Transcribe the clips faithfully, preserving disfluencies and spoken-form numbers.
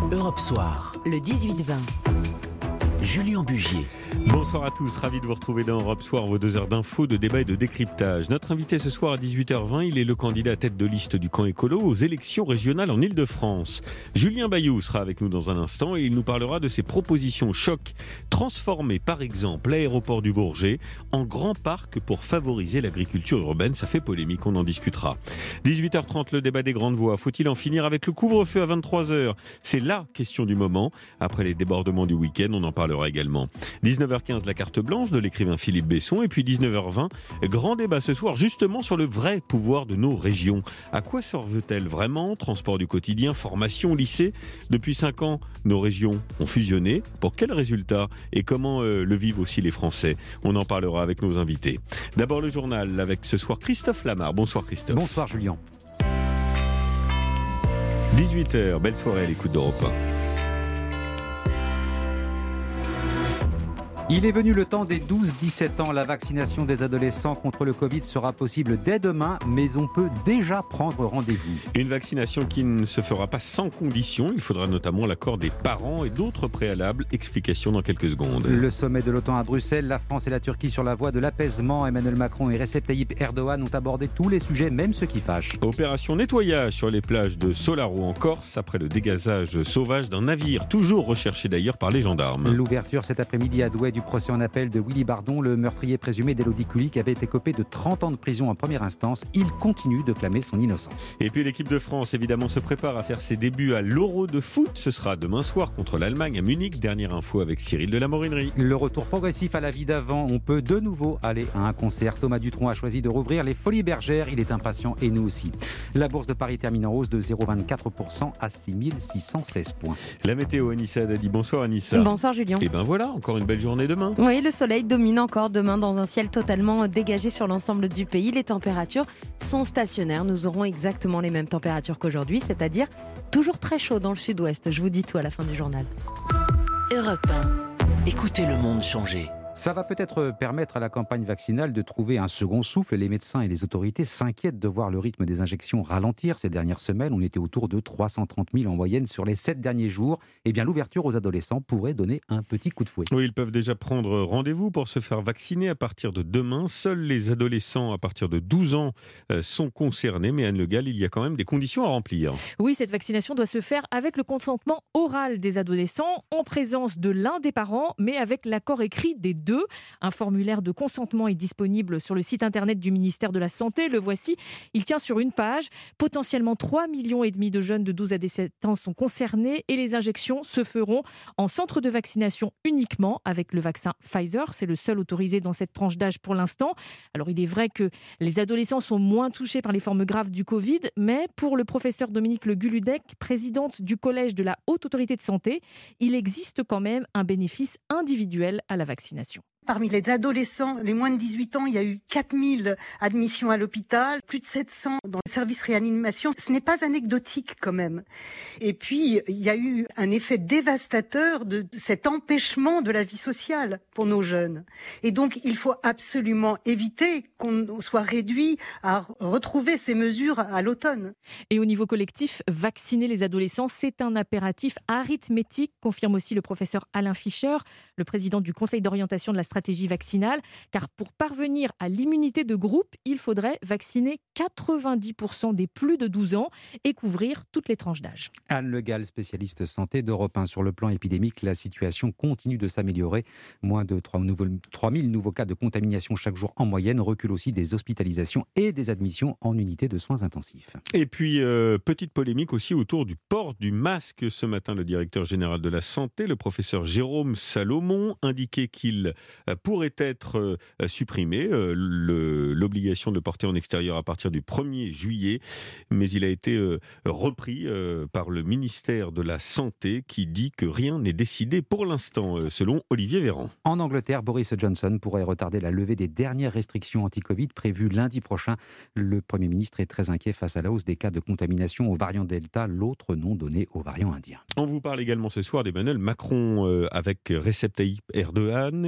Europe Soir, le dix-huit vingt. Julien Bugier. Bonsoir à tous, ravi de vous retrouver dans Europe Soir, vos deux heures d'infos, de débat et de décryptage. Notre invité ce soir à dix-huit heures vingt, il est le candidat tête de liste du camp écolo aux élections régionales en Île-de-France. Julien Bayou sera avec nous dans un instant et il nous parlera de ses propositions choc, transformer par exemple l'aéroport du Bourget en grand parc pour favoriser l'agriculture urbaine. Ça fait polémique, on en discutera. dix-huit heures trente, le débat des grandes voix. Faut-il en finir avec le couvre-feu à vingt-trois heures? C'est la question du moment. Après les débordements du week-end, on en parlera également. dix-neuf heures quinze, la carte blanche de l'écrivain Philippe Besson. Et puis dix-neuf heures vingt, grand débat ce soir justement sur le vrai pouvoir de nos régions. À quoi servent-elles vraiment? Transport du quotidien, formation, lycée. Depuis cinq ans, nos régions ont fusionné. Pour quels résultats? Et comment euh, le vivent aussi les Français? On en parlera avec nos invités. D'abord le journal avec ce soir Christophe Lamar. Bonsoir Christophe. Bonsoir Julien. dix-huit heures, belle soirée à l'écoute d'Europe un. Il est venu le temps des douze dix-sept ans. La vaccination des adolescents contre le Covid sera possible dès demain, mais on peut déjà prendre rendez-vous. Une vaccination qui ne se fera pas sans condition. Il faudra notamment l'accord des parents et d'autres préalables. Explication dans quelques secondes. Le sommet de l'OTAN à Bruxelles, la France et la Turquie sur la voie de l'apaisement. Emmanuel Macron et Recep Tayyip Erdogan ont abordé tous les sujets, même ceux qui fâchent. Opération nettoyage sur les plages de Solaro en Corse, après le dégazage sauvage d'un navire, toujours recherché d'ailleurs par les gendarmes. L'ouverture cet après-midi à Douai du procès en appel de Willy Bardon, le meurtrier présumé d'Élodie Kulik, avait été copé de trente ans de prison en première instance. Il continue de clamer son innocence. Et puis l'équipe de France, évidemment, se prépare à faire ses débuts à l'Euro de foot. Ce sera demain soir contre l'Allemagne à Munich. Dernière info avec Cyril de la Morinerie. Le retour progressif à la vie d'avant. On peut de nouveau aller à un concert. Thomas Dutronc a choisi de rouvrir les Folies Bergères. Il est impatient et nous aussi. La bourse de Paris termine en hausse de zéro virgule vingt-quatre pour cent à six mille six cent seize points. La météo, Anissa Dadi. Bonsoir Anissa. Bonsoir Julien. Et ben voilà, encore une belle journée demain. Oui, le soleil domine encore demain dans un ciel totalement dégagé sur l'ensemble du pays. Les températures sont stationnaires. Nous aurons exactement les mêmes températures qu'aujourd'hui, c'est-à-dire toujours très chaud dans le sud-ouest. Je vous dis tout à la fin du journal. Europe un. Écoutez le monde changer. Ça va peut-être permettre à la campagne vaccinale de trouver un second souffle. Les médecins et les autorités s'inquiètent de voir le rythme des injections ralentir ces dernières semaines. On était autour de trois cent trente mille en moyenne sur les sept derniers jours. Eh bien, l'ouverture aux adolescents pourrait donner un petit coup de fouet. Oui, ils peuvent déjà prendre rendez-vous pour se faire vacciner à partir de demain. Seuls les adolescents à partir de douze ans sont concernés. Mais Anne Le Gall, il y a quand même des conditions à remplir. Oui, cette vaccination doit se faire avec le consentement oral des adolescents, en présence de l'un des parents, mais avec l'accord écrit des deux. Un formulaire de consentement est disponible sur le site internet du ministère de la Santé. Le voici, il tient sur une page. Potentiellement trois millions et demi de jeunes de douze à dix-sept ans sont concernés et les injections se feront en centre de vaccination uniquement avec le vaccin Pfizer. C'est le seul autorisé dans cette tranche d'âge pour l'instant. Alors il est vrai que les adolescents sont moins touchés par les formes graves du Covid, mais pour le professeur Dominique Le Guludec, présidente du collège de la Haute Autorité de Santé, il existe quand même un bénéfice individuel à la vaccination. Parmi les adolescents, les moins de dix-huit ans, il y a eu quatre mille admissions à l'hôpital, plus de sept cents dans le service réanimation. Ce n'est pas anecdotique quand même. Et puis, il y a eu un effet dévastateur de cet empêchement de la vie sociale pour nos jeunes. Et donc, il faut absolument éviter qu'on soit réduit à retrouver ces mesures à l'automne. Et au niveau collectif, vacciner les adolescents, c'est un impératif arithmétique, confirme aussi le professeur Alain Fischer, le président du Conseil d'orientation de la stratégie vaccinale, car pour parvenir à l'immunité de groupe, il faudrait vacciner quatre-vingt-dix pour cent des plus de douze ans et couvrir toutes les tranches d'âge. Anne Le Gall, spécialiste santé d'Europe un. Sur le plan épidémique, la situation continue de s'améliorer. Moins de trois mille nouveaux cas de contamination chaque jour en moyenne, recul aussi des hospitalisations et des admissions en unité de soins intensifs. Et puis, euh, petite polémique aussi autour du port du masque. Ce matin, le directeur général de la Santé, le professeur Jérôme Salomon, indiquait qu'il pourrait être supprimé, le, l'obligation de le porter en extérieur à partir du premier juillet, mais il a été repris par le ministère de la Santé qui dit que rien n'est décidé pour l'instant, selon Olivier Véran. En Angleterre, Boris Johnson pourrait retarder la levée des dernières restrictions anti-Covid prévues lundi prochain. Le Premier ministre est très inquiet face à la hausse des cas de contamination au variant Delta, l'autre nom donné au variant indien. On vous parle également ce soir d'Emmanuel Macron avec Recep Tayyip Erdogan. Ils ont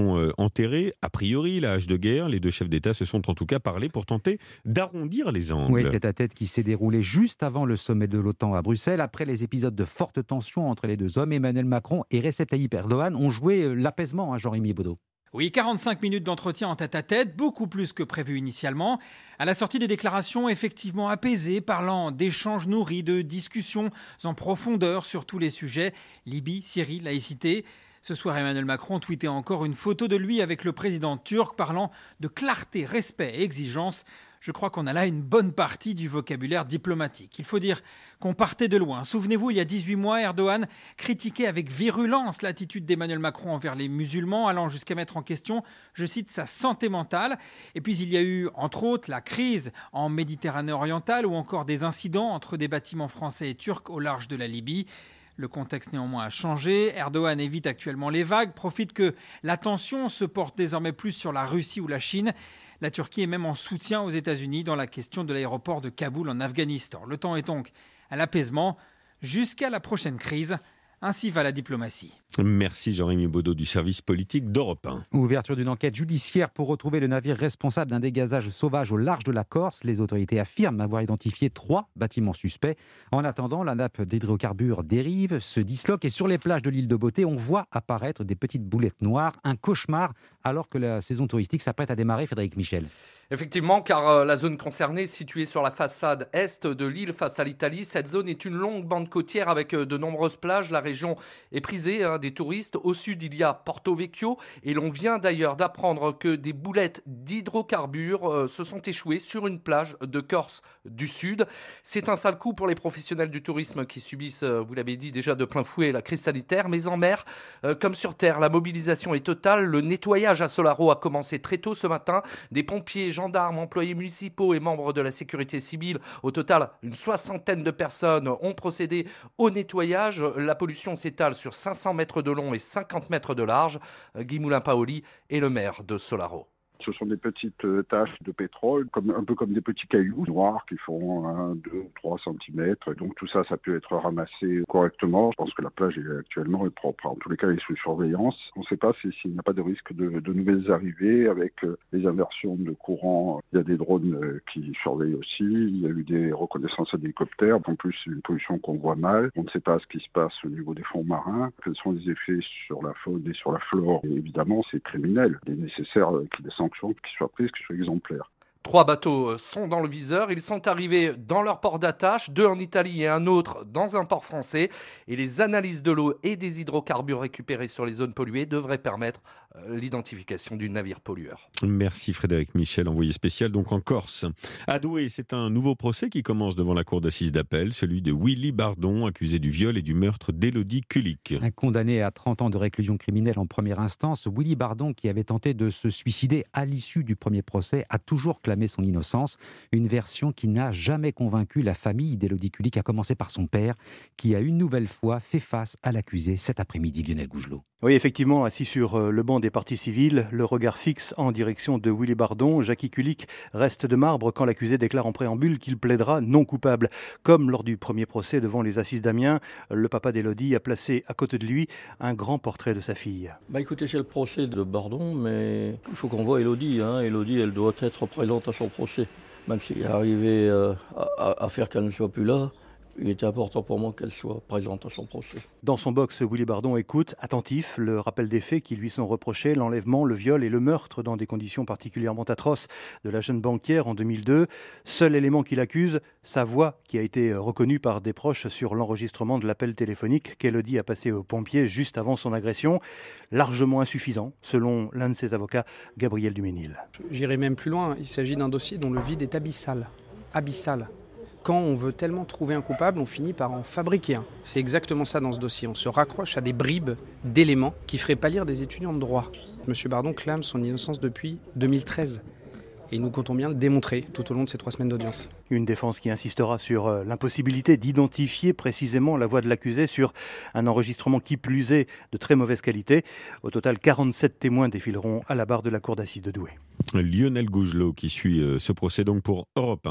sont euh, enterrés, a priori, la hache de guerre. Les deux chefs d'État se sont en tout cas parlé pour tenter d'arrondir les angles. Oui, tête-à-tête qui s'est déroulé juste avant le sommet de l'OTAN à Bruxelles. Après les épisodes de forte tension entre les deux hommes, Emmanuel Macron et Recep Tayyip Erdogan ont joué l'apaisement, hein, Jean-Rémy Baudot. Oui, quarante-cinq minutes d'entretien en tête-à-tête, beaucoup plus que prévu initialement. À la sortie des déclarations effectivement apaisées, parlant d'échanges nourris, de discussions en profondeur sur tous les sujets, Libye, Syrie, laïcité. Ce soir, Emmanuel Macron tweetait encore une photo de lui avec le président turc parlant de clarté, respect et exigence. Je crois qu'on a là une bonne partie du vocabulaire diplomatique. Il faut dire qu'on partait de loin. Souvenez-vous, il y a dix-huit mois, Erdogan critiquait avec virulence l'attitude d'Emmanuel Macron envers les musulmans, allant jusqu'à mettre en question, je cite, sa santé mentale. Et puis il y a eu, entre autres, la crise en Méditerranée orientale ou encore des incidents entre des bâtiments français et turcs au large de la Libye. Le contexte néanmoins a changé. Erdogan évite actuellement les vagues, profite que l'attention se porte désormais plus sur la Russie ou la Chine. La Turquie est même en soutien aux États-Unis dans la question de l'aéroport de Kaboul en Afghanistan. Le temps est donc à l'apaisement jusqu'à la prochaine crise. Ainsi va la diplomatie. Merci Jean-Rémy Baudot du service politique d'Europe un. Ouverture d'une enquête judiciaire pour retrouver le navire responsable d'un dégazage sauvage au large de la Corse. Les autorités affirment avoir identifié trois bâtiments suspects. En attendant, la nappe d'hydrocarbures dérive, se disloque et sur les plages de l'île de Beauté, on voit apparaître des petites boulettes noires. Un cauchemar alors que la saison touristique s'apprête à démarrer, Frédéric Michel. Effectivement, car la zone concernée, située sur la façade est de l'île face à l'Italie, cette zone est une longue bande côtière avec de nombreuses plages. La région est prisée hein, des touristes. Au sud, il y a Porto Vecchio et l'on vient d'ailleurs d'apprendre que des boulettes d'hydrocarbures euh, se sont échouées sur une plage de Corse du Sud. C'est un sale coup pour les professionnels du tourisme qui subissent, euh, vous l'avez dit déjà de plein fouet, la crise sanitaire. Mais en mer, euh, comme sur terre, la mobilisation est totale. Le nettoyage à Solaro a commencé très tôt ce matin. Des pompiers, gendarmes, employés municipaux et membres de la sécurité civile. Au total, une soixantaine de personnes ont procédé au nettoyage. La pollution s'étale sur cinq cents mètres de long et cinquante mètres de large. Guy Moulin-Paoli est le maire de Solaro. Ce sont des petites taches de pétrole, comme, un peu comme des petits cailloux noirs qui font un, deux, trois centimètres. Donc tout ça, ça peut être ramassé correctement. Je pense que la plage est actuellement est propre. En tous les cas, elle est sous surveillance. On ne sait pas si, s'il n'y a pas de risque de, de nouvelles arrivées avec les inversions de courant. Il y a des drones qui surveillent aussi. Il y a eu des reconnaissances d'hélicoptères. En plus, c'est une pollution qu'on voit mal. On ne sait pas ce qui se passe au niveau des fonds marins. Quels sont les effets sur la faune et sur la flore. Et évidemment, c'est criminel. Il est nécessaire qu'il descende qui soient prises, qui soient exemplaires. Trois bateaux sont dans le viseur. Ils sont arrivés dans leur port d'attache, deux en Italie et un autre dans un port français. Et les analyses de l'eau et des hydrocarbures récupérés sur les zones polluées devraient permettre l'identification du navire pollueur. Merci Frédéric Michel, envoyé spécial donc en Corse. À Douai, c'est un nouveau procès qui commence devant la cour d'assises d'appel, celui de Willy Bardon, accusé du viol et du meurtre d'Élodie Kulik. Un condamné à trente ans de réclusion criminelle en première instance, Willy Bardon, qui avait tenté de se suicider à l'issue du premier procès, a toujours clamé son innocence. Une version qui n'a jamais convaincu la famille d'Élodie Kulik, à commencer par son père, qui a une nouvelle fois fait face à l'accusé cet après-midi, Lionel Gougelot. Oui, effectivement, assis sur le banc des parties civiles, le regard fixe en direction de Willy Bardon, Jackie Kulik reste de marbre quand l'accusé déclare en préambule qu'il plaidera non coupable. Comme lors du premier procès devant les assises d'Amiens, le papa d'Élodie a placé à côté de lui un grand portrait de sa fille. Bah écoutez, c'est le procès de Bardon, mais il faut qu'on voit Élodie. Hein. Élodie, elle doit être présente à son procès. Même s'il est arrivé euh, à, à faire qu'elle ne soit plus là, il était important pour moi qu'elle soit présente à son procès. Dans son box, Willy Bardon écoute, attentif, le rappel des faits qui lui sont reprochés, l'enlèvement, le viol et le meurtre dans des conditions particulièrement atroces de la jeune banquière en deux mille deux. Seul élément qu'il accuse, sa voix qui a été reconnue par des proches sur l'enregistrement de l'appel téléphonique qu'Élodie a passé aux pompiers juste avant son agression. Largement insuffisant, selon l'un de ses avocats, Gabriel Duménil. J'irai même plus loin, il s'agit d'un dossier dont le vide est abyssal. Abyssal. Quand on veut tellement trouver un coupable, on finit par en fabriquer un. C'est exactement ça dans ce dossier. On se raccroche à des bribes d'éléments qui feraient pâlir des étudiants de droit. Monsieur Bardon clame son innocence depuis deux mille treize. Et nous comptons bien le démontrer tout au long de ces trois semaines d'audience. Une défense qui insistera sur l'impossibilité d'identifier précisément la voix de l'accusé sur un enregistrement qui plus est de très mauvaise qualité. Au total, quarante-sept témoins défileront à la barre de la cour d'assises de Douai. Lionel Gougelot qui suit ce procès donc pour Europe un.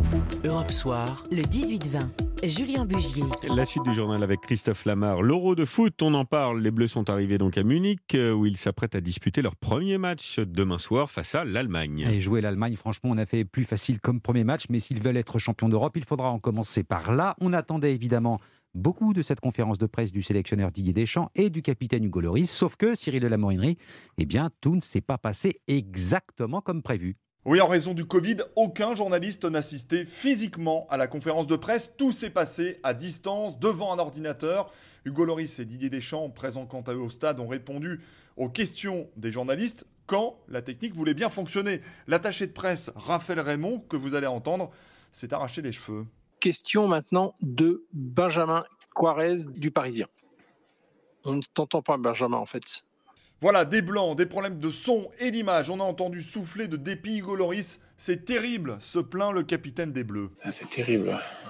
Europe Soir, le dix-huit vingt. Julien Bugier. La suite du journal avec Christophe Lamar. L'Euro de foot, on en parle. Les Bleus sont arrivés donc à Munich, où ils s'apprêtent à disputer leur premier match demain soir face à l'Allemagne. Et jouer l'Allemagne, franchement, on a fait plus facile comme premier match, mais s'ils veulent être champions d'Europe, il faudra en commencer par là. On attendait évidemment beaucoup de cette conférence de presse du sélectionneur Didier Deschamps et du capitaine Hugo Lloris, sauf que Cyril de la Morinerie, eh bien, tout ne s'est pas passé exactement comme prévu. Oui, en raison du Covid, aucun journaliste n'assistait physiquement à la conférence de presse. Tout s'est passé à distance, devant un ordinateur. Hugo Lloris et Didier Deschamps, présents quant à eux au stade, ont répondu aux questions des journalistes quand la technique voulait bien fonctionner. L'attaché de presse Raphaël Raymond, que vous allez entendre, s'est arraché les cheveux. Question maintenant de Benjamin Quarez du Parisien. On ne t'entend pas, Benjamin, en fait. Voilà, des blancs, des problèmes de son et d'image. On a entendu souffler de dépit Hugo Lloris. C'est terrible, se plaint le capitaine des Bleus. Ah, c'est terrible.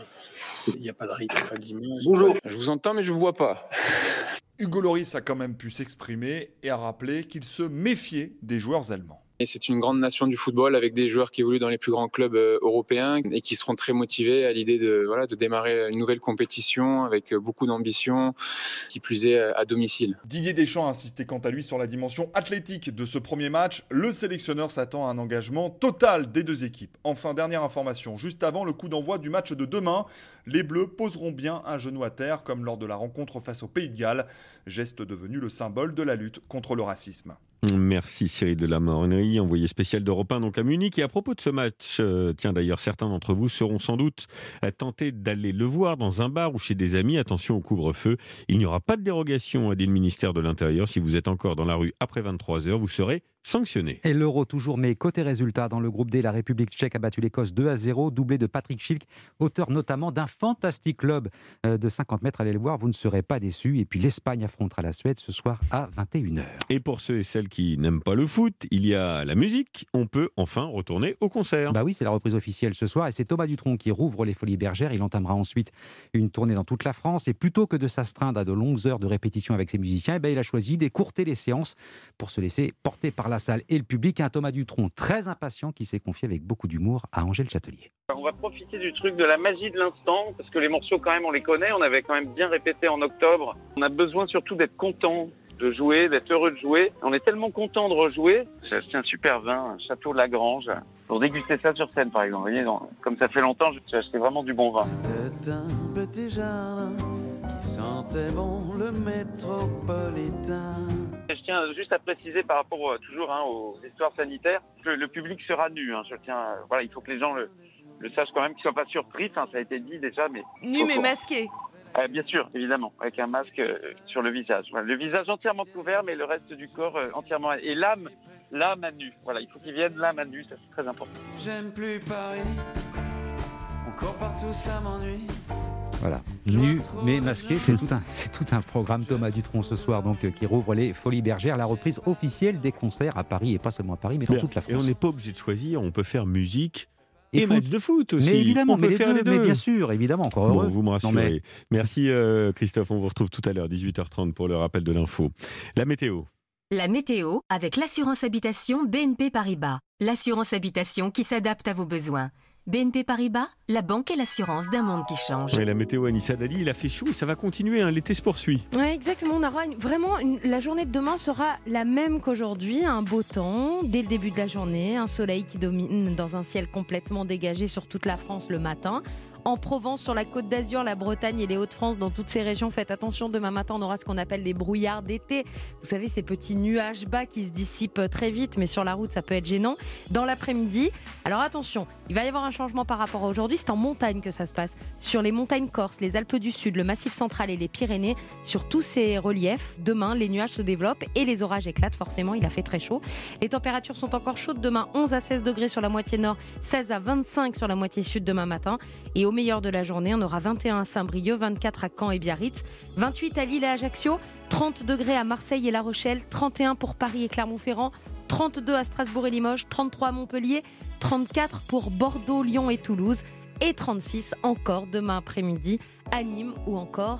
Il n'y a pas de rythme, pas d'image. Bonjour. Je vous entends, mais je ne vous vois pas. Hugo Lloris a quand même pu s'exprimer et a rappelé qu'il se méfiait des joueurs allemands. Et c'est une grande nation du football avec des joueurs qui évoluent dans les plus grands clubs européens et qui seront très motivés à l'idée de, voilà, de démarrer une nouvelle compétition avec beaucoup d'ambition, qui plus est à domicile. Didier Deschamps a insisté quant à lui sur la dimension athlétique de ce premier match. Le sélectionneur s'attend à un engagement total des deux équipes. Enfin, dernière information, juste avant le coup d'envoi du match de demain, les Bleus poseront bien un genou à terre comme lors de la rencontre face au Pays de Galles, geste devenu le symbole de la lutte contre le racisme. Merci Cyril de la Morinerie, envoyé spécial d'Europe un donc à Munich. Et à propos de ce match, euh, tiens d'ailleurs certains d'entre vous seront sans doute euh, tentés d'aller le voir dans un bar ou chez des amis. Attention au couvre-feu, il n'y aura pas de dérogation, a dit le ministère de l'Intérieur. Si vous êtes encore dans la rue après vingt-trois heures, vous serez sanctionné. Et l'Euro toujours, mais côté résultat, dans le groupe D, la République tchèque a battu l'Écosse deux à zéro, doublé de Patrick Schick, auteur notamment d'un fantastique lob de cinquante mètres. Allez le voir, vous ne serez pas déçus. Et puis l'Espagne affrontera la Suède ce soir à vingt et une heures. Et pour ceux et celles qui n'aiment pas le foot, il y a la musique. On peut enfin retourner au concert. Bah oui, c'est la reprise officielle ce soir et c'est Thomas Dutronc qui rouvre les Folies Bergères. Il entamera ensuite une tournée dans toute la France et plutôt que de s'astreindre à de longues heures de répétition avec ses musiciens, eh ben, il a choisi d'écourter les séances pour se laisser porter par la salle et le public. Un Thomas Dutronc très impatient qui s'est confié avec beaucoup d'humour à Angèle Châtelier. On va profiter du truc de la magie de l'instant parce que les morceaux quand même on les connaît, on avait quand même bien répété en octobre. On a besoin surtout d'être content de jouer, d'être heureux de jouer. On est tellement content de rejouer. J'ai acheté un super vin, un Château Lagrange, pour déguster ça sur scène par exemple. Vous voyez, donc, comme ça fait longtemps, j'ai acheté vraiment du bon vin. C'était un petit jardin qui sentait bon le métropolitain. Je tiens juste à préciser par rapport euh, toujours hein, aux histoires sanitaires que le public sera nu. Hein. Je tiens, euh, voilà, il faut que les gens le, le sachent quand même, qu'ils ne soient pas surpris. Enfin, ça a été dit déjà, mais nu mais masqué. Euh, bien sûr, évidemment, avec un masque euh, sur le visage. Voilà, le visage entièrement couvert, mais le reste du corps euh, entièrement. Et l'âme, l'âme à nu. Voilà, il faut qu'ils viennent l'âme à nu, ça c'est très important. J'aime plus Paris, encore partout ça m'ennuie. Voilà, nu mais masqué, c'est tout un, c'est tout un programme. Thomas Dutronc ce soir donc qui rouvre les Folies Bergères, la reprise officielle des concerts à Paris et pas seulement à Paris, mais dans Bien. toute la France. Et on n'est pas obligé de choisir, on peut faire musique. Et, et foot. match de foot aussi. Mais évidemment, on peut mais faire les deux, les deux. Mais bien sûr, évidemment, encore heureux. Bon, vous me rassurez. Non, mais... Merci euh, Christophe, on vous retrouve tout à l'heure, dix-huit heures trente pour le rappel de l'info. La météo. La météo avec l'assurance habitation B N P Paribas. L'assurance habitation qui s'adapte à vos besoins. B N P Paribas, la banque et l'assurance d'un monde qui change. Oui, la météo, Anissa Dali, il a fait chaud et ça va continuer, hein, l'été se poursuit. Oui, exactement. On aura une, vraiment, une, la journée de demain sera la même qu'aujourd'hui. Un beau temps dès le début de la journée, un soleil qui domine dans un ciel complètement dégagé sur toute la France le matin. En Provence, sur la Côte d'Azur, la Bretagne et les Hauts-de-France, dans toutes ces régions, faites attention, demain matin on aura ce qu'on appelle les brouillards d'été. Vous savez, ces petits nuages bas qui se dissipent très vite, mais sur la route ça peut être gênant. Dans l'après-midi, alors attention, il va y avoir un changement par rapport à aujourd'hui, c'est en montagne que ça se passe. Sur les montagnes corses, les Alpes du Sud, le Massif central et les Pyrénées, sur tous ces reliefs, demain les nuages se développent et les orages éclatent, forcément il a fait très chaud. Les températures sont encore chaudes demain, onze à seize degrés sur la moitié nord, seize à vingt-cinq sur la moitié sud demain matin. Et au meilleur de la journée, on aura vingt et un à Saint-Brieuc, vingt-quatre à Caen et Biarritz, vingt-huit à Lille et Ajaccio, trente degrés à Marseille et La Rochelle, trente et un pour Paris et Clermont-Ferrand, trente-deux à Strasbourg et Limoges, trente-trois à Montpellier, trente-quatre pour Bordeaux, Lyon et Toulouse et trente-six encore demain après-midi à Nîmes ou encore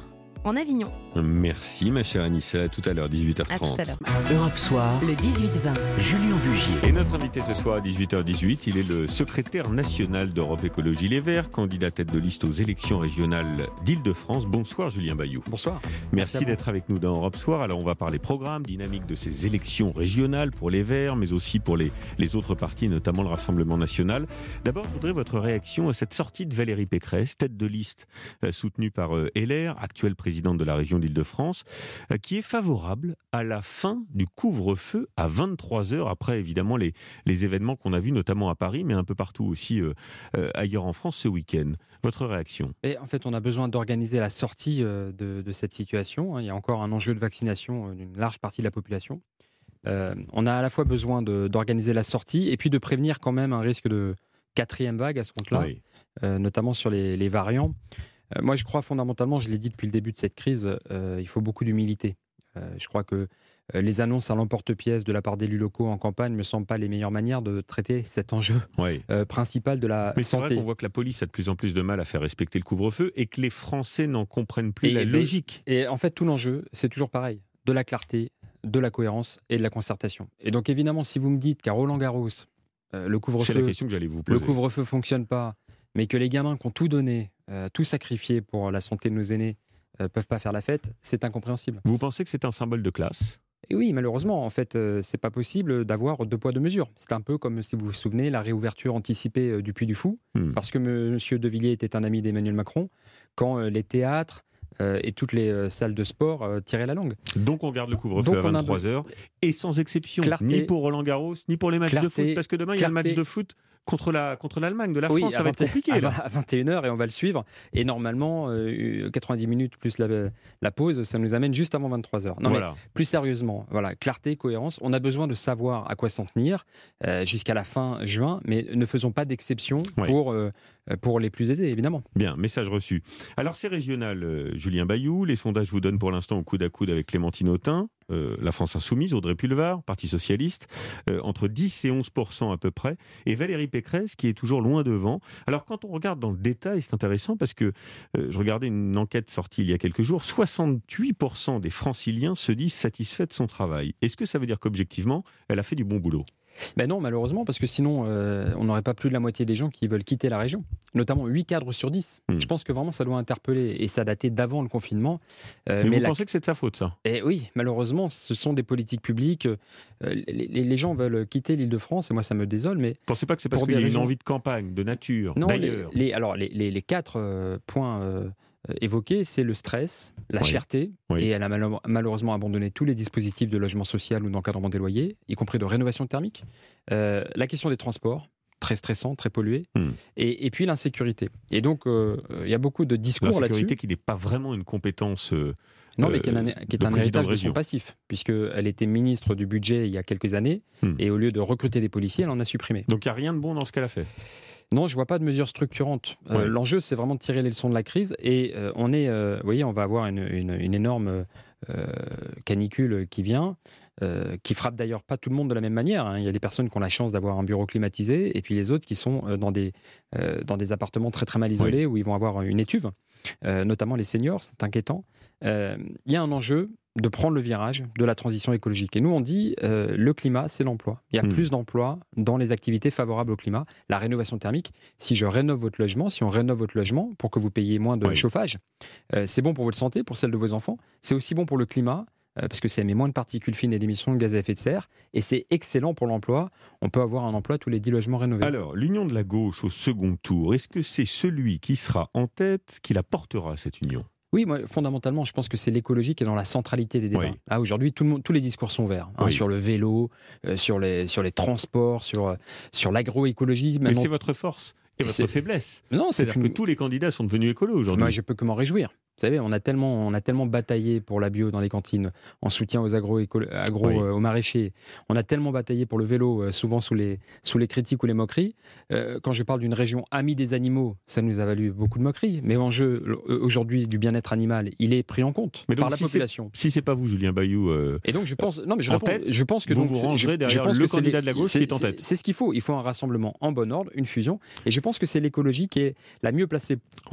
en Avignon. Merci ma chère Anissa, à tout à l'heure, dix-huit heures trente. À tout à l'heure. Europe Soir, Le dix-huit vingt. Julien Bugier. Et notre invité ce soir à dix-huit heures dix-huit, il est le secrétaire national d'Europe Écologie Les Verts, candidat tête de liste aux élections régionales d'Île-de-France. Bonsoir Julien Bayou. Bonsoir. Merci, Merci d'être avec nous dans Europe Soir. Alors on va parler programme, dynamique de ces élections régionales pour les Verts, mais aussi pour les, les autres partis, notamment le Rassemblement National. D'abord, je voudrais votre réaction à cette sortie de Valérie Pécresse, tête de liste euh, soutenue par euh, L R, actuelle présidente de la région d'Île-de-France, euh, qui est favorable à la fin du couvre-feu à vingt-trois heures, après évidemment les, les événements qu'on a vus, notamment à Paris, mais un peu partout aussi euh, euh, ailleurs en France ce week-end. Votre réaction ? Et en fait, on a besoin d'organiser la sortie euh, de, de cette situation. Il y a encore un enjeu de vaccination euh, d'une large partie de la population. Euh, on a à la fois besoin de, d'organiser la sortie et puis de prévenir quand même un risque de quatrième vague à ce compte-là, oui. euh, notamment sur les, les variants. Euh, moi, je crois fondamentalement, je l'ai dit depuis le début de cette crise, euh, il faut beaucoup d'humilité. Euh, je crois que euh, les annonces à l'emporte-pièce de la part d'élus locaux en campagne ne me semblent pas les meilleures manières de traiter cet enjeu oui. euh, principal de la Mais santé. c'est vrai qu'on voit que la police a de plus en plus de mal à faire respecter le couvre-feu et que les Français n'en comprennent plus et, la et, logique. Et en fait, tout l'enjeu, c'est toujours pareil, de la clarté, de la cohérence et de la concertation. Et donc évidemment, si vous me dites qu'à Roland-Garros, euh, le couvre-feu, c'est la question que j'allais vous poser. Le couvre-feu fonctionne pas, mais que les gamins qui ont tout donné, euh, tout sacrifié pour la santé de nos aînés, euh, peuvent pas faire la fête, c'est incompréhensible. Vous pensez que c'est un symbole de classe ? Et oui, malheureusement, en fait, euh, c'est pas possible d'avoir deux poids deux mesures. C'est un peu comme, si vous vous souvenez, la réouverture anticipée euh, du Puy du Fou, hmm. parce que M. De Villiers était un ami d'Emmanuel Macron, quand euh, les théâtres euh, et toutes les euh, salles de sport euh, tiraient la langue. Donc on garde le couvre-feu Donc à vingt-trois heures, et sans exception, clarté, ni pour Roland-Garros, ni pour les matchs clarté, de foot, parce que demain, clarté, il y a le match de foot contre, la, contre l'Allemagne de la oui, France, ça va être compliqué. À, là. à vingt et une heures, et on va le suivre. Et normalement, euh, quatre-vingt-dix minutes plus la, la pause, ça nous amène juste avant vingt-trois heures. Non, voilà. mais plus sérieusement, voilà, clarté, cohérence, on a besoin de savoir à quoi s'en tenir euh, jusqu'à la fin juin, mais ne faisons pas d'exception oui. pour, euh, pour les plus aisés, évidemment. Bien, message reçu. Alors c'est régional, euh, Julien Bayou, les sondages vous donnent pour l'instant au coude à coude avec Clémentine Autain, Euh, la France Insoumise, Audrey Pulvar, Parti Socialiste, euh, entre dix et onze pour cent à peu près, et Valérie Pécresse qui est toujours loin devant. Alors quand on regarde dans le détail, c'est intéressant parce que euh, je regardais une enquête sortie il y a quelques jours, soixante-huit pour cent des franciliens se disent satisfaits de son travail. Est-ce que ça veut dire qu'objectivement, elle a fait du bon boulot ? Ben non, malheureusement, parce que sinon, euh, on n'aurait pas plus de la moitié des gens qui veulent quitter la région, notamment huit cadres sur dix. Mmh. Je pense que vraiment, ça doit interpeller, et ça datait d'avant le confinement. Euh, mais, mais vous la... pensez que c'est de sa faute, ça ? Et oui, malheureusement, ce sont des politiques publiques. Euh, les, les gens veulent quitter l'Île-de-France, et moi, ça me désole, mais... Vous ne pensez pas que c'est parce qu'il y a raisons... une envie de campagne, de nature, non, d'ailleurs les, les, alors, les, les, les quatre euh, points... Euh, évoqué, c'est le stress, la oui. cherté, oui. et elle a mal- malheureusement abandonné tous les dispositifs de logement social ou d'encadrement des loyers, y compris de rénovation thermique. Euh, la question des transports, très stressant, très pollué, mm. et, et puis l'insécurité. Et donc, il euh, y a beaucoup de discours là-dessus. L'insécurité qui n'est pas vraiment une compétence euh, Non, mais qui est un, qui est un héritage de, de son passif, puisqu'elle était ministre du budget il y a quelques années, mm. et au lieu de recruter des policiers, elle en a supprimé. Donc il n'y a rien de bon dans ce qu'elle a fait ? Non, je ne vois pas de mesures structurantes. Euh, ouais. L'enjeu, c'est vraiment de tirer les leçons de la crise. Et euh, on est, euh, vous voyez, on va avoir une, une, une énorme euh, canicule qui vient, euh, qui frappe d'ailleurs pas tout le monde de la même manière. Hein. Il y a des personnes qui ont la chance d'avoir un bureau climatisé, et puis les autres qui sont dans des, euh, dans des appartements très très mal isolés, oui. où ils vont avoir une étuve, euh, notamment les seniors, c'est inquiétant. Euh, il y a un enjeu de prendre le virage de la transition écologique. Et nous, on dit, euh, le climat, c'est l'emploi. Il y a mmh. plus d'emplois dans les activités favorables au climat. La rénovation thermique, si je rénove votre logement, si on rénove votre logement pour que vous payiez moins de oui. chauffage, euh, c'est bon pour votre santé, pour celle de vos enfants. C'est aussi bon pour le climat, euh, parce que ça émet moins de particules fines et d'émissions de gaz à effet de serre. Et c'est excellent pour l'emploi. On peut avoir un emploi tous les dix logements rénovés. Alors, l'union de la gauche au second tour, est-ce que c'est celui qui sera en tête qui la portera, cette union ? Oui, moi, fondamentalement, je pense que c'est l'écologie qui est dans la centralité des débats. Oui. Ah, aujourd'hui, tout le monde, tous les discours sont verts. Hein, oui. Sur le vélo, euh, sur, les, sur les transports, sur, euh, sur l'agroécologie. Mais c'est votre force et, et votre c'est... faiblesse. Non, c'est C'est-à-dire une... que tous les candidats sont devenus écolos aujourd'hui. Moi, je peux que m'en réjouir. Vous savez, on a tellement, on a tellement bataillé pour la bio dans les cantines, en soutien aux agro, agro oui. euh, aux maraîchers. On a tellement bataillé pour le vélo, euh, souvent sous les, sous les critiques ou les moqueries. Euh, quand je parle d'une région amie des animaux, ça nous a valu beaucoup de moqueries. Mais l'enjeu aujourd'hui du bien-être animal, il est pris en compte mais donc, par la si population. C'est, si c'est pas vous, Julien Bayou, euh, et donc je pense, non mais je, en réponds, tête, je pense que vous donc, vous rangerez je, derrière je le candidat les, de la gauche qui est en tête. C'est, c'est ce qu'il faut. Il faut un rassemblement en bon ordre, une fusion. Et je pense que c'est l'écologie qui est la mieux placée. Oui.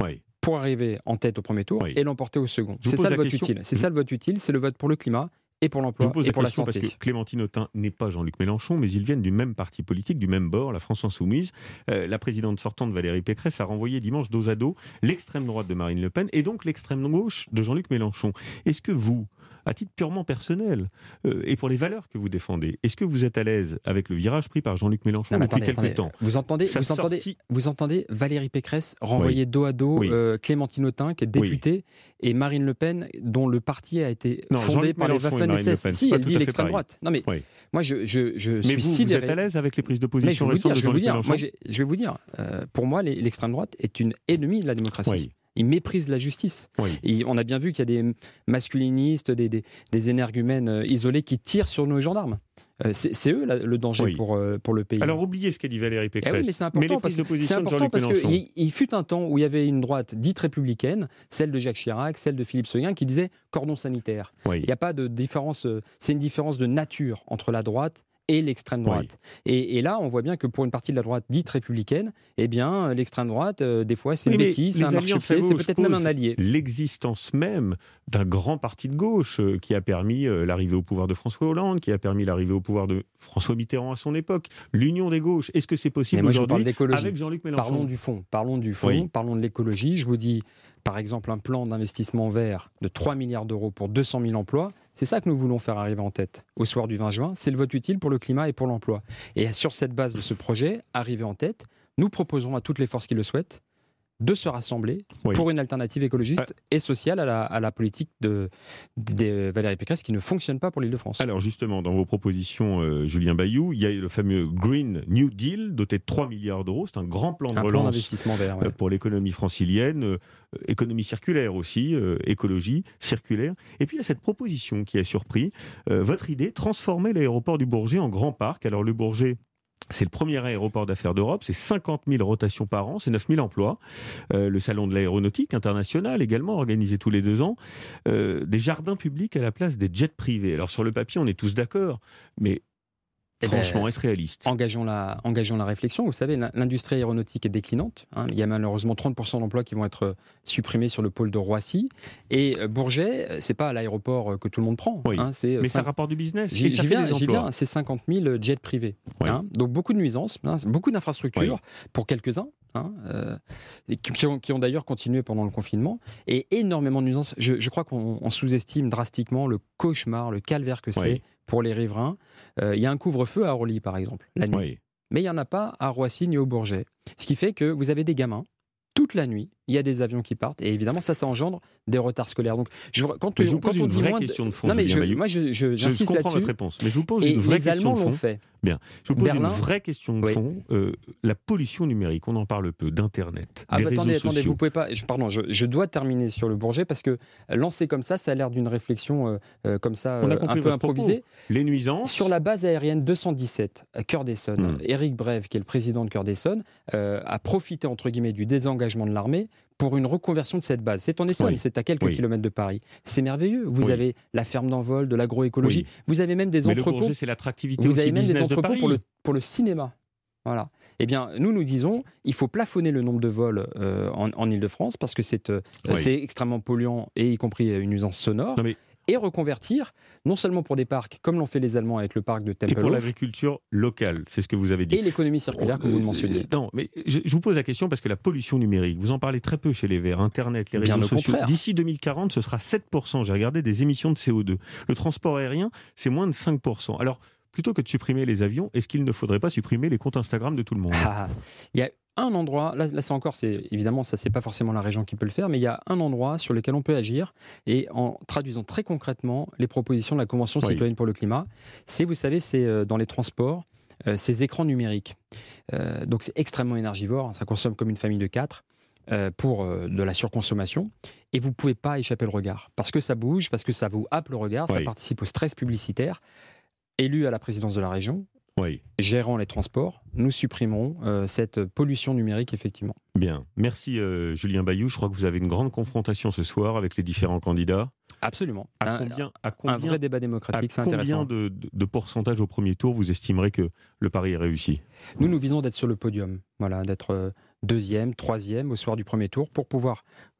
pour arriver en tête au premier tour Oui. et l'emporter au second. Je vous C'est pose ça la le vote question. utile. C'est Je- ça le vote utile, c'est le vote pour le climat et pour Je l'emploi vous pose et la pour la question santé. parce que Clémentine Autain n'est pas Jean-Luc Mélenchon, mais ils viennent du même parti politique, du même bord, la France Insoumise. Euh, la présidente sortante Valérie Pécresse a renvoyé dimanche dos à dos l'extrême droite de Marine Le Pen et donc l'extrême gauche de Jean-Luc Mélenchon. Est-ce que vous, à titre purement personnel, euh, et pour les valeurs que vous défendez, est-ce que vous êtes à l'aise avec le virage pris par Jean-Luc Mélenchon Non, mais depuis attendez, quelques attendez. temps Vous entendez, Sa vous, entendez, sortie- vous entendez Valérie Pécresse renvoyer Oui. dos à dos Oui. euh, Clémentine Autain, qui est députée, et Marine Le Pen, dont le parti a été Non, fondé Jean-Luc par les Mélenchon et Waffen Marine Le S S. Pen, Si, c'est pas elle tout dit à fait l'extrême pareil. droite. Non, mais Oui. moi, je, je, je Mais suis vous, vous sidéré. êtes à l'aise avec les prises de Mais je vais position vous récentes dire, de je vais vous Jean-Luc dire, Mélenchon moi, j'ai- je vais vous dire, euh, pour moi, les- l'extrême droite est une ennemie de la démocratie. Oui. Ils méprisent la justice. Oui. Et on a bien vu qu'il y a des masculinistes, des, des, des énergumènes euh, isolés qui tirent sur nos gendarmes. Euh, c'est, c'est eux la- le danger Oui. pour, euh, pour le pays. Alors oubliez ce qu'a dit Valérie Eh Pécresse. oui, mais c'est les important prises parce, de que, position c'est de important Jean-Luc parce Mélenchon. qu'il il fut un temps où il y avait une droite dite républicaine, celle de Jacques Chirac, celle de Philippe Seguin, qui disait cordon sanitaire. Oui. Il n'y a pas de différence, euh, c'est une différence de nature entre la droite et l'extrême droite. Et, et là, on voit bien que pour une partie de la droite dite républicaine, eh bien, euh, l'extrême droite, euh, des fois, c'est Oui, une mais bêtise, c'est les un alliances à marchepied, c'est gauche peut-être même un posent allié. L'existence même d'un grand parti de gauche euh, qui a permis euh, l'arrivée au pouvoir de François Hollande, qui a permis l'arrivée au pouvoir de François Mitterrand à son époque. L'union des gauches. Est-ce que c'est Mais possible moi, je vous parle aujourd'hui d'écologie. avec Jean-Luc Mélenchon? Parlons du fond, parlons du fond, Oui. parlons de l'écologie. Je vous dis, par exemple, un plan d'investissement vert de trois milliards d'euros pour deux cent mille emplois. C'est ça que nous voulons faire arriver en tête au soir du vingt juin. C'est le vote utile pour le climat et pour l'emploi. Et sur cette base de ce projet, arrivé en tête, nous proposerons à toutes les forces qui le souhaitent de se rassembler Oui. pour une alternative écologiste et sociale à la, à la politique de, de, de Valérie Pécresse qui ne fonctionne pas pour l'Île-de-France. Alors justement, dans vos propositions, euh, Julien Bayou, il y a le fameux Green New Deal, doté de trois milliards d'euros. C'est un grand plan de Un plan relance d'investissement vert. Ouais. euh, pour l'économie francilienne, euh, économie circulaire aussi, euh, écologie circulaire. Et puis il y a cette proposition qui a surpris. Euh, votre idée, transformer l'aéroport du Bourget en grand parc. Alors le Bourget, c'est le premier aéroport d'affaires d'Europe, c'est cinquante mille rotations par an, c'est neuf mille emplois. Euh, le salon de l'aéronautique international également, organisé tous les deux ans. Euh, des jardins publics à la place des jets privés. Alors sur le papier, on est tous d'accord, mais Eh ben, franchement, est-ce réaliste? Engageons la, engageons la réflexion. Vous savez, l'industrie aéronautique est déclinante. Hein. Il y a malheureusement trente pour cent d'emplois qui vont être supprimés sur le pôle de Roissy. Et Bourget, c'est pas l'aéroport que tout le monde prend. Oui. Hein. C'est Mais cinq... ça rapporte du business J'y, et ça j'y fait viens, des j'y emplois. viens, c'est cinquante mille jets privés. Oui. Hein. Donc beaucoup de nuisances, hein, beaucoup d'infrastructures Oui. pour quelques-uns, hein, euh, et qui, qui ont, qui ont d'ailleurs continué pendant le confinement. Et énormément de nuisances. Je, je crois qu'on on sous-estime drastiquement le cauchemar, le calvaire que c'est Oui. pour les riverains. Euh, il y a un couvre-feu à Orly, par exemple, la nuit. Oui. Mais il n'y en a pas à Roissy ni au Bourget. Ce qui fait que vous avez des gamins, toute la nuit, il y a des avions qui partent, et évidemment, ça, ça engendre des retards scolaires. Donc, je, quand, Mais je on, vous pose quand on une dit vraie moins question de fond, non, mais Julien je, Bayou. moi, je, je, Je j'insiste comprends là-dessus. votre réponse, mais je vous pose Et une vraie les question Allemands de fond. l'ont fait. Bien. Je vous pose Berlin, une vraie question de oui. fond. Euh, la pollution numérique, on en parle peu, d'Internet, Ah, des bah, réseaux attendez, sociaux. attendez, vous pouvez pas. je- Pardon, je, je dois terminer sur le Bourget parce que euh, lancé comme ça, ça a l'air d'une réflexion euh, euh, comme ça, On a euh, compris un peu votre propos. improvisée. Les nuisances. Sur la base aérienne deux cent dix-sept, à Cœur d'Essonne, Hmm. Éric Brève, qui est le président de Cœur d'Essonne, euh, a profité entre guillemets du désengagement de l'armée pour une reconversion de cette base. C'est en Essonne, Oui. c'est à quelques Oui. kilomètres de Paris. C'est merveilleux. Vous Oui. avez la ferme d'envol, de l'agroécologie. Oui. Vous avez même des Mais le entrepôts. Bourget, c'est l'attractivité Vous aussi avez même des business de entrepôts Paris. pour le, pour le cinéma. Voilà. Eh bien, nous, nous disons, il faut plafonner le nombre de vols euh, en, en Ile-de-France parce que c'est, euh, Oui. c'est extrêmement polluant et y compris une nuisance sonore. Non, mais- Et reconvertir, non seulement pour des parcs, comme l'ont fait les Allemands avec le parc de Et pour Tempelhof, l'agriculture locale, c'est ce que vous avez dit. et l'économie circulaire, comme vous le mentionniez. Non, mais je, je vous pose la question parce que la pollution numérique, vous en parlez très peu chez les Verts, Internet, les Bien réseaux au sociaux. contraire. D'ici deux mille quarante, ce sera sept pour cent, j'ai regardé, des émissions de C O deux. Le transport aérien, c'est moins de cinq pour cent. Alors, plutôt que de supprimer les avions, est-ce qu'il ne faudrait pas supprimer les comptes Instagram de tout le monde? Ah, il y a un endroit, là, là c'est encore, c'est, évidemment, ça c'est pas forcément la région qui peut le faire, mais il y a un endroit sur lequel on peut agir, et en traduisant très concrètement les propositions de la Convention Oui. citoyenne pour le climat, c'est, vous savez, c'est euh, dans les transports, euh, ces écrans numériques. Euh, donc c'est extrêmement énergivore, ça consomme comme une famille de quatre. euh, pour euh, de la surconsommation, et vous ne pouvez pas échapper le regard, parce que ça bouge, parce que ça vous happe le regard, ça Oui. participe au stress publicitaire. Élu à la présidence de la région, Oui. gérant les transports, nous supprimerons euh, cette pollution numérique, effectivement. Bien. Merci euh, Julien Bayou. Je crois que vous avez une grande confrontation ce soir avec les différents candidats. Absolument. À Un- combien, à un combien, vrai débat démocratique, à c'est combien intéressant. de, de, de pourcentage au premier tour vous estimerez que le pari est réussi? Nous, nous visons d'être sur le podium, voilà, d'être euh, deuxième, troisième au soir du premier tour pour pouvoir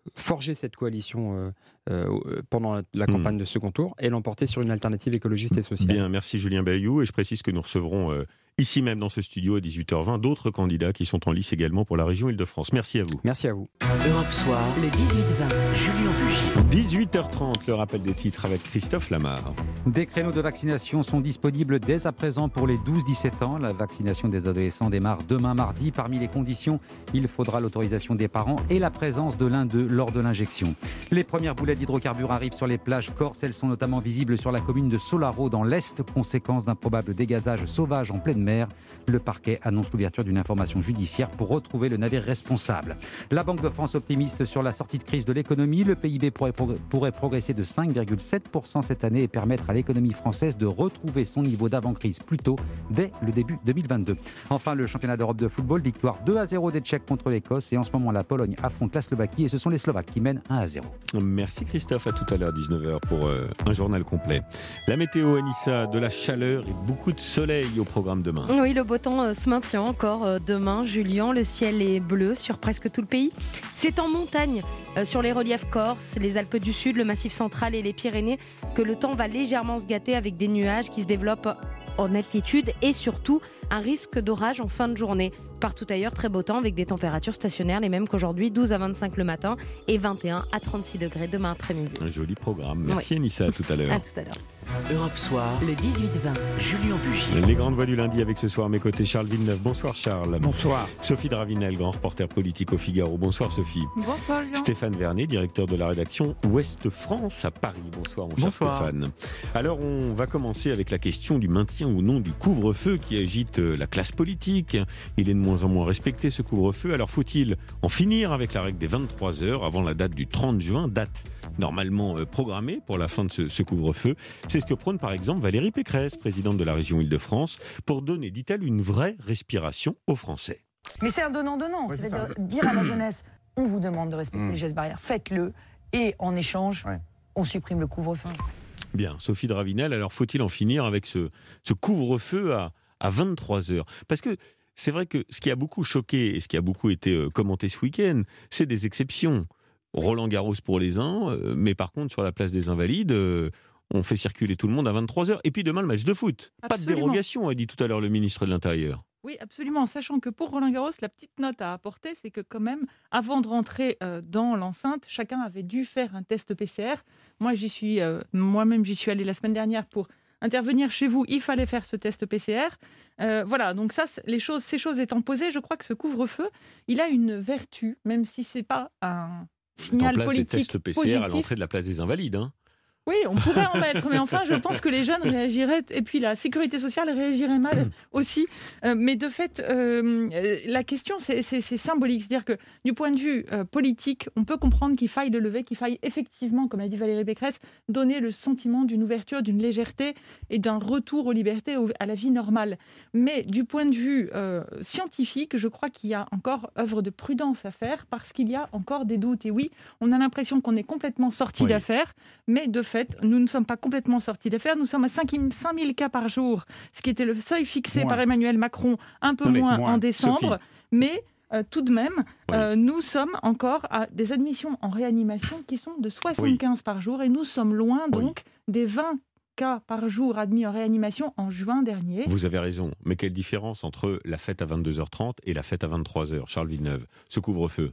forger cette coalition euh, euh, pendant la, la campagne mmh. de second tour et l'emporter sur une alternative écologiste et sociale. Bien, merci Julien Bayou. Et je précise que nous recevrons euh, ici même dans ce studio à dix-huit heures vingt d'autres candidats qui sont en lice également pour la région Île-de-France. Merci à vous. Merci à vous. Europe Soir, le dix-huit vingt, Julien Bugier. dix-huit heures trente, le rappel des titres avec Christophe Lamar. Des créneaux de vaccination sont disponibles dès à présent pour les douze dix-sept ans. La vaccination des adolescents démarre demain mardi. Parmi les conditions, il faudra l'autorisation des parents et la présence de l'un d'eux lors de l'injection. Les premières boulettes d'hydrocarbures arrivent sur les plages corses. Elles sont notamment visibles sur la commune de Solaro dans l'Est, conséquence d'un probable dégazage sauvage en pleine mer. Le parquet annonce l'ouverture d'une information judiciaire pour retrouver le navire responsable. La Banque de France optimiste sur la sortie de crise de l'économie. Le P I B pourrait, progr- pourrait progresser de cinq virgule sept pour cent cette année et permettre à l'économie française de retrouver son niveau d'avant-crise plus tôt, dès le début deux mille vingt-deux. Enfin, le championnat d'Europe de football, victoire deux à zéro des Tchèques contre l'Écosse. Et en ce moment, la Pologne affronte la Slovaquie et ce sont les Slovaques qui mènent un à zéro. Merci Christophe, à tout à l'heure, dix-neuf heures, pour euh, un journal complet. La météo, Anissa, de la chaleur et beaucoup de soleil au programme demain. Oui, le beau temps euh, se maintient encore euh, demain, Julien. Le ciel est bleu sur presque tout le pays. C'est en montagne, euh, sur les reliefs corses, les Alpes du Sud, le Massif central et les Pyrénées, que le temps va légèrement se gâter avec des nuages qui se développent en altitude et surtout un risque d'orage en fin de journée. Partout ailleurs, très beau temps avec des températures stationnaires, les mêmes qu'aujourd'hui, douze à vingt-cinq le matin et vingt et un à trente-six degrés demain après-midi. Un joli programme. Merci oui. Anissa, à tout à l'heure. À tout à l'heure. Europe Soir, le dix-huit vingt, Julien Bugier. Les grandes voix du lundi avec ce soir à mes côtés Charles Villeneuve. Bonsoir Charles. Bonsoir. Sophie Dravinel, grand reporter politique au Figaro. Bonsoir Sophie. Bonsoir Julien. Stéphane Vernet, directeur de la rédaction Ouest France à Paris. Bonsoir mon cher Bonsoir. Stéphane. Alors on va commencer avec la question du maintien ou non du couvre-feu qui agite la classe politique. Il est de moins en moins respecté ce couvre-feu. Alors faut-il en finir avec la règle des vingt-trois heures avant la date du trente juin, date normalement programmée pour la fin de ce, ce couvre-feu? C'est ce que prône par exemple Valérie Pécresse, présidente de la région Île-de-France, pour donner, dit-elle, une vraie respiration aux Français. Mais c'est un donnant-donnant, ouais, c'est-à-dire c'est dire à la jeunesse, on vous demande de respecter mmh. les gestes barrières, faites-le, et en échange, ouais. on supprime le couvre-feu. Bien, Sophie Dravinel, alors faut-il en finir avec ce, ce couvre-feu à, à vingt-trois heures? Parce que c'est vrai que ce qui a beaucoup choqué et ce qui a beaucoup été euh, commenté ce week-end, c'est des exceptions. Roland Garros pour les uns, euh, mais par contre sur la place des Invalides, euh, on fait circuler tout le monde à vingt-trois heures. Et puis demain, le match de foot. Absolument. Pas de dérogation, a dit tout à l'heure le ministre de l'Intérieur. Oui, absolument. Sachant que pour Roland Garros, la petite note à apporter, c'est que quand même, avant de rentrer euh, dans l'enceinte, chacun avait dû faire un test P C R. Moi, j'y suis, euh, moi-même, j'y suis allée la semaine dernière pour intervenir chez vous. Il fallait faire ce test P C R. Euh, voilà, donc ça, les choses, ces choses étant posées, je crois que ce couvre-feu, il a une vertu, même si c'est pas un signal en place politique des tests P C R positif. À l'entrée de la place des Invalides, hein. Oui, on pourrait en mettre, mais enfin, je pense que les jeunes réagiraient, et puis la sécurité sociale réagirait mal aussi. Euh, mais de fait, euh, la question, c'est, c'est, c'est symbolique. C'est-à-dire que du point de vue euh, politique, on peut comprendre qu'il faille le lever, qu'il faille effectivement, comme a dit Valérie Pécresse, donner le sentiment d'une ouverture, d'une légèreté et d'un retour aux libertés, à la vie normale. Mais du point de vue euh, scientifique, je crois qu'il y a encore œuvre de prudence à faire, parce qu'il y a encore des doutes. Et oui, on a l'impression qu'on est complètement sorti oui. d'affaires, mais de fait, nous ne sommes pas complètement sortis d'affaires. Nous sommes à cinq mille cas par jour, ce qui était le seuil fixé moins. par Emmanuel Macron, un peu moins, moins en décembre. Sophie. Mais euh, tout de même, oui. euh, nous sommes encore à des admissions en réanimation qui sont de soixante-quinze oui. par jour. Et nous sommes loin donc oui. des vingt cas par jour admis en réanimation en juin dernier. Vous avez raison. Mais quelle différence entre la fête à vingt-deux heures trente et la fête à vingt-trois heures, Charles Villeneuve, ce couvre-feu?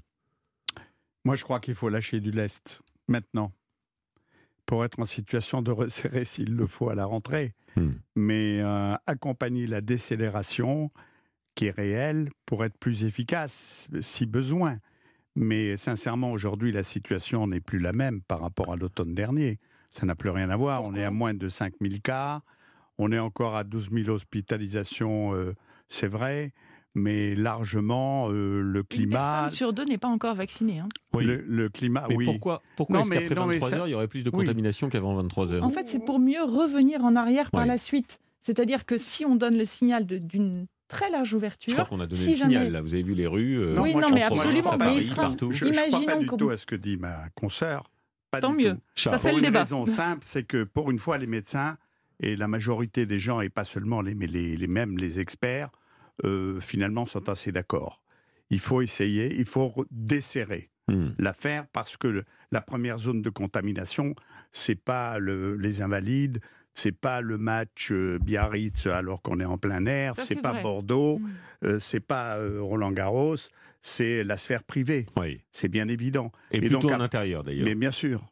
Moi, je crois qu'il faut lâcher du lest maintenant, pour être en situation de resserrer s'il le faut à la rentrée. Mmh. Mais euh, accompagner la décélération qui est réelle pour être plus efficace, si besoin. Mais sincèrement, aujourd'hui, la situation n'est plus la même par rapport à l'automne dernier. Ça n'a plus rien à voir. On est à moins de cinq mille cas. On est encore à douze mille hospitalisations, euh, c'est vrai. Mais largement, euh, le climat... Une personne sur deux n'est pas encore vaccinée. Hein. Oui. Le, le climat, mais oui. pourquoi, pourquoi non, est-ce mais, qu'après non, vingt-trois ça... heures, il y aurait plus de contamination oui. qu'avant vingt-trois heures? En fait, c'est pour mieux revenir en arrière par oui. la suite. C'est-à-dire que si on donne le signal de, d'une très large ouverture... Je crois qu'on a donné si le jamais... signal, là. Vous avez vu les rues euh, Oui, non, mais absolument. Paris, mais il sera... partout. Je ne crois pas du tout à ce que dit ma consoeur. Pas Tant du mieux, tout. ça fait pour le une débat. raison simple, c'est que pour une fois, les médecins et la majorité des gens, et pas seulement les, mais les, les mêmes les experts, euh, finalement sont assez d'accord. Il faut essayer, il faut desserrer. mmh. l'affaire, parce que le, la première zone de contamination, c'est pas le, les Invalides, c'est pas le match euh, Biarritz alors qu'on est en plein air, Ça, c'est, c'est pas vrai. Bordeaux, Mmh. euh, c'est pas euh, Roland-Garros, c'est la sphère privée. Oui. C'est bien évident. Et, Et plutôt donc, en intérieur d'ailleurs. Mais bien sûr.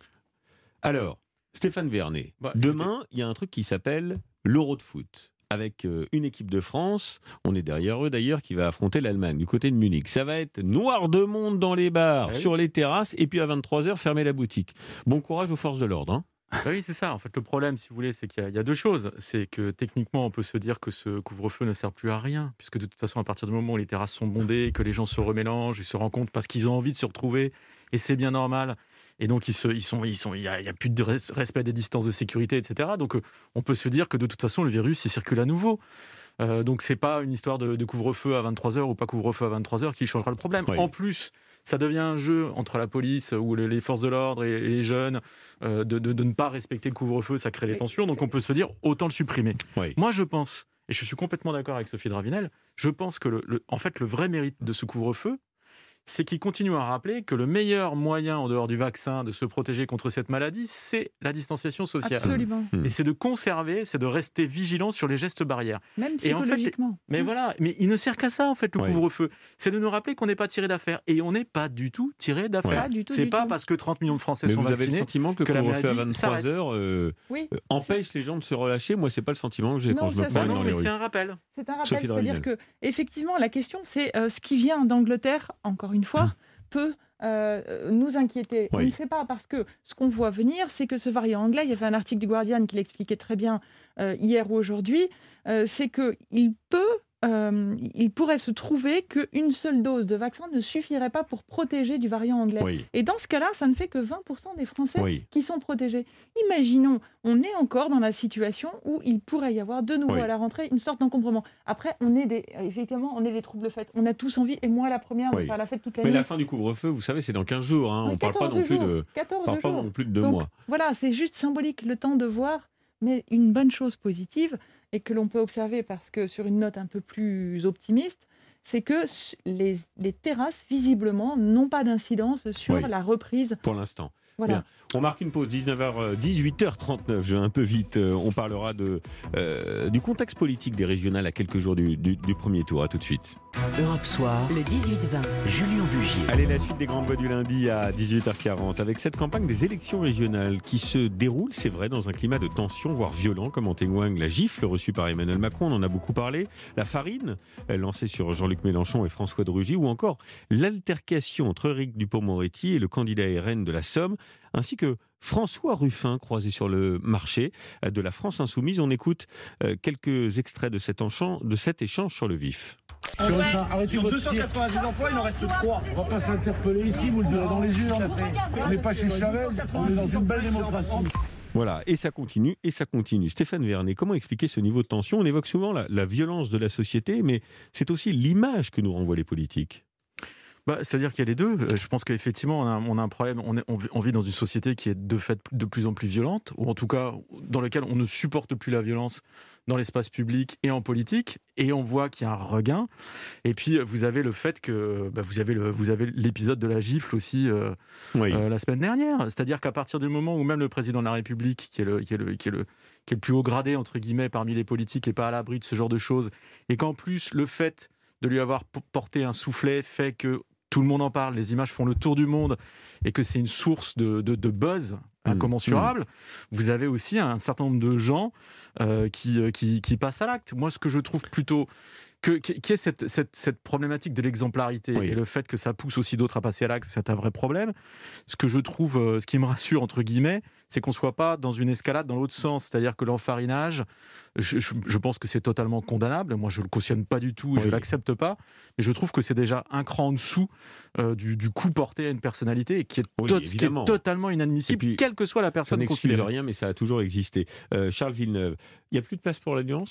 Alors, Stéphane Vernet, bah, demain, il y a un truc qui s'appelle l'Euro de foot. Avec euh, une équipe de France, on est derrière eux d'ailleurs, qui va affronter l'Allemagne, du côté de Munich. Ça va être noir de monde dans les bars, oui. sur les terrasses, et puis à vingt-trois heures, fermer la boutique. Bon courage aux forces de l'ordre. Hein. Bah oui, c'est ça. En fait, le problème, si vous voulez, c'est qu'il y a, il y a deux choses. C'est que techniquement, on peut se dire que ce couvre-feu ne sert plus à rien, puisque de toute façon, à partir du moment où les terrasses sont bondées, que les gens se remélangent, ils se rencontrent parce qu'ils ont envie de se retrouver, et c'est bien normal. Et donc, ils se, ils sont, ils sont, il n'y a, a plus de respect des distances de sécurité, et cetera. Donc, on peut se dire que de toute façon, le virus, il circule à nouveau. Euh, donc, c'est pas une histoire de, de couvre-feu à vingt-trois heures ou pas couvre-feu à vingt-trois heures qui changera le problème. Oui. En plus, ça devient un jeu entre la police ou les forces de l'ordre et les jeunes euh, de, de, de ne pas respecter le couvre-feu, ça crée des tensions. Donc, on peut se dire, autant le supprimer. Oui. Moi, je pense, et je suis complètement d'accord avec Sophie Dravinel, je pense que, le, le, en fait, le vrai mérite de ce couvre-feu, c'est qu'il continue à rappeler que le meilleur moyen, en dehors du vaccin, de se protéger contre cette maladie, c'est la distanciation sociale. Absolument. Et c'est de conserver, c'est de rester vigilant sur les gestes barrières. Même psychologiquement. En fait, mais mmh. voilà, mais il ne sert qu'à ça, en fait, le oui. couvre-feu. C'est de nous rappeler qu'on n'est pas tiré d'affaire. Et on n'est pas du tout tiré d'affaire. Pas du tout, c'est du pas tout. parce que trente millions de Français mais sont vous vaccinés. Vous avez le sentiment que le couvre-feu à vingt-trois heures euh, oui. euh, empêche les gens de se relâcher? Moi, c'est pas le sentiment que j'ai non, quand je me promène non, dans mais les rues. C'est un rappel. C'est un rappel, c'est-à-dire que, effectivement, la question, c'est euh, ce qui vient d'Angleterre, encore une fois, mmh. peut euh, nous inquiéter. Oui. On ne sait pas, parce que ce qu'on voit venir, c'est que ce variant anglais, il y avait un article du Guardian qui l'expliquait très bien euh, hier ou aujourd'hui, euh, c'est qu'il peut, euh, il pourrait se trouver qu'une seule dose de vaccin ne suffirait pas pour protéger du variant anglais. Oui. Et dans ce cas-là, ça ne fait que vingt pour cent des Français oui. qui sont protégés. Imaginons, on est encore dans la situation où il pourrait y avoir de nouveau oui. à la rentrée une sorte d'encombrement. Après, on est des, effectivement, on est des troubles fêtes. On a tous envie, et moi la première, de oui. faire la fête toute l'année. Mais la fin du couvre-feu, vous savez, c'est dans quinze jours. Hein. On ne parle pas non plus de, parle pas non plus de deux Donc, mois. Voilà, c'est juste symbolique, le temps de voir, mais une bonne chose positive, et que l'on peut observer, parce que sur une note un peu plus optimiste, c'est que les, les terrasses, visiblement, n'ont pas d'incidence sur oui. la reprise. Pour l'instant. Voilà. Bien. On marque une pause, dix-neuf heures, dix-huit heures trente-neuf, je vais un peu vite. On parlera de, euh, du contexte politique des régionales à quelques jours du, du, du premier tour. À tout de suite. Europe Soir, le dix-huit vingt, Julien Bugier. Allez, la suite des grandes voix du lundi à dix-huit heures quarante, avec cette campagne des élections régionales qui se déroule, c'est vrai, dans un climat de tension, voire violent, comme en témoigne la gifle reçue par Emmanuel Macron, on en a beaucoup parlé, la farine, lancée sur Jean-Luc Mélenchon et François de Rugy, ou encore l'altercation entre Éric Dupond-Moretti et le candidat R N de la Somme, ainsi que François Ruffin, croisé sur le marché de la France Insoumise. On écoute quelques extraits de cet, enchant, de cet échange sur le vif. Sur, ouais. Sur deux cent quatre-vingt-dix emplois, il en reste trois. On va pas s'interpeller ici, vous le direz dans les urnes. On n'est pas chez Chavez, on est dans une belle démocratie. Voilà, et ça continue, et ça continue. Stéphane Vernet, comment expliquer ce niveau de tension? On évoque souvent la, la violence de la société, mais c'est aussi l'image que nous renvoient les politiques. Bah, c'est-à-dire qu'il y a les deux. Je pense qu'effectivement, on a, on a un problème. On, est, on vit dans une société qui est de fait de plus en plus violente, ou en tout cas dans laquelle on ne supporte plus la violence dans l'espace public et en politique. Et on voit qu'il y a un regain. Et puis vous avez le fait que bah, vous avez le, vous avez l'épisode de la gifle aussi euh, oui. euh, la semaine dernière. C'est-à-dire qu'à partir du moment où même le président de la République, qui est le, qui est le, qui est le, qui est le plus haut gradé entre guillemets parmi les politiques, n'est pas à l'abri de ce genre de choses, et qu'en plus le fait de lui avoir porté un soufflet fait que tout le monde en parle, les images font le tour du monde et que c'est une source de, de, de buzz incommensurable, mmh. vous avez aussi un certain nombre de gens euh, qui, qui, qui passent à l'acte. Moi, ce que je trouve plutôt... Que, qui est cette, cette, cette problématique de l'exemplarité oui. et le fait que ça pousse aussi d'autres à passer à l'acte, c'est un vrai problème. Ce que je trouve, euh, ce qui me rassure, entre guillemets, c'est qu'on ne soit pas dans une escalade dans l'autre sens. C'est-à-dire que l'enfarinage, je, je, je pense que c'est totalement condamnable. Moi, je ne le cautionne pas du tout et oui. je ne l'accepte pas. Mais je trouve que c'est déjà un cran en dessous euh, du, du coup porté à une personnalité et qui est, oui, to- qui est totalement inadmissible, puis, quelle que soit la personne considérée. Ça n'excuse rien, mais ça a toujours existé. Euh, Charles Villeneuve, il n'y a plus de place pour la nuance ?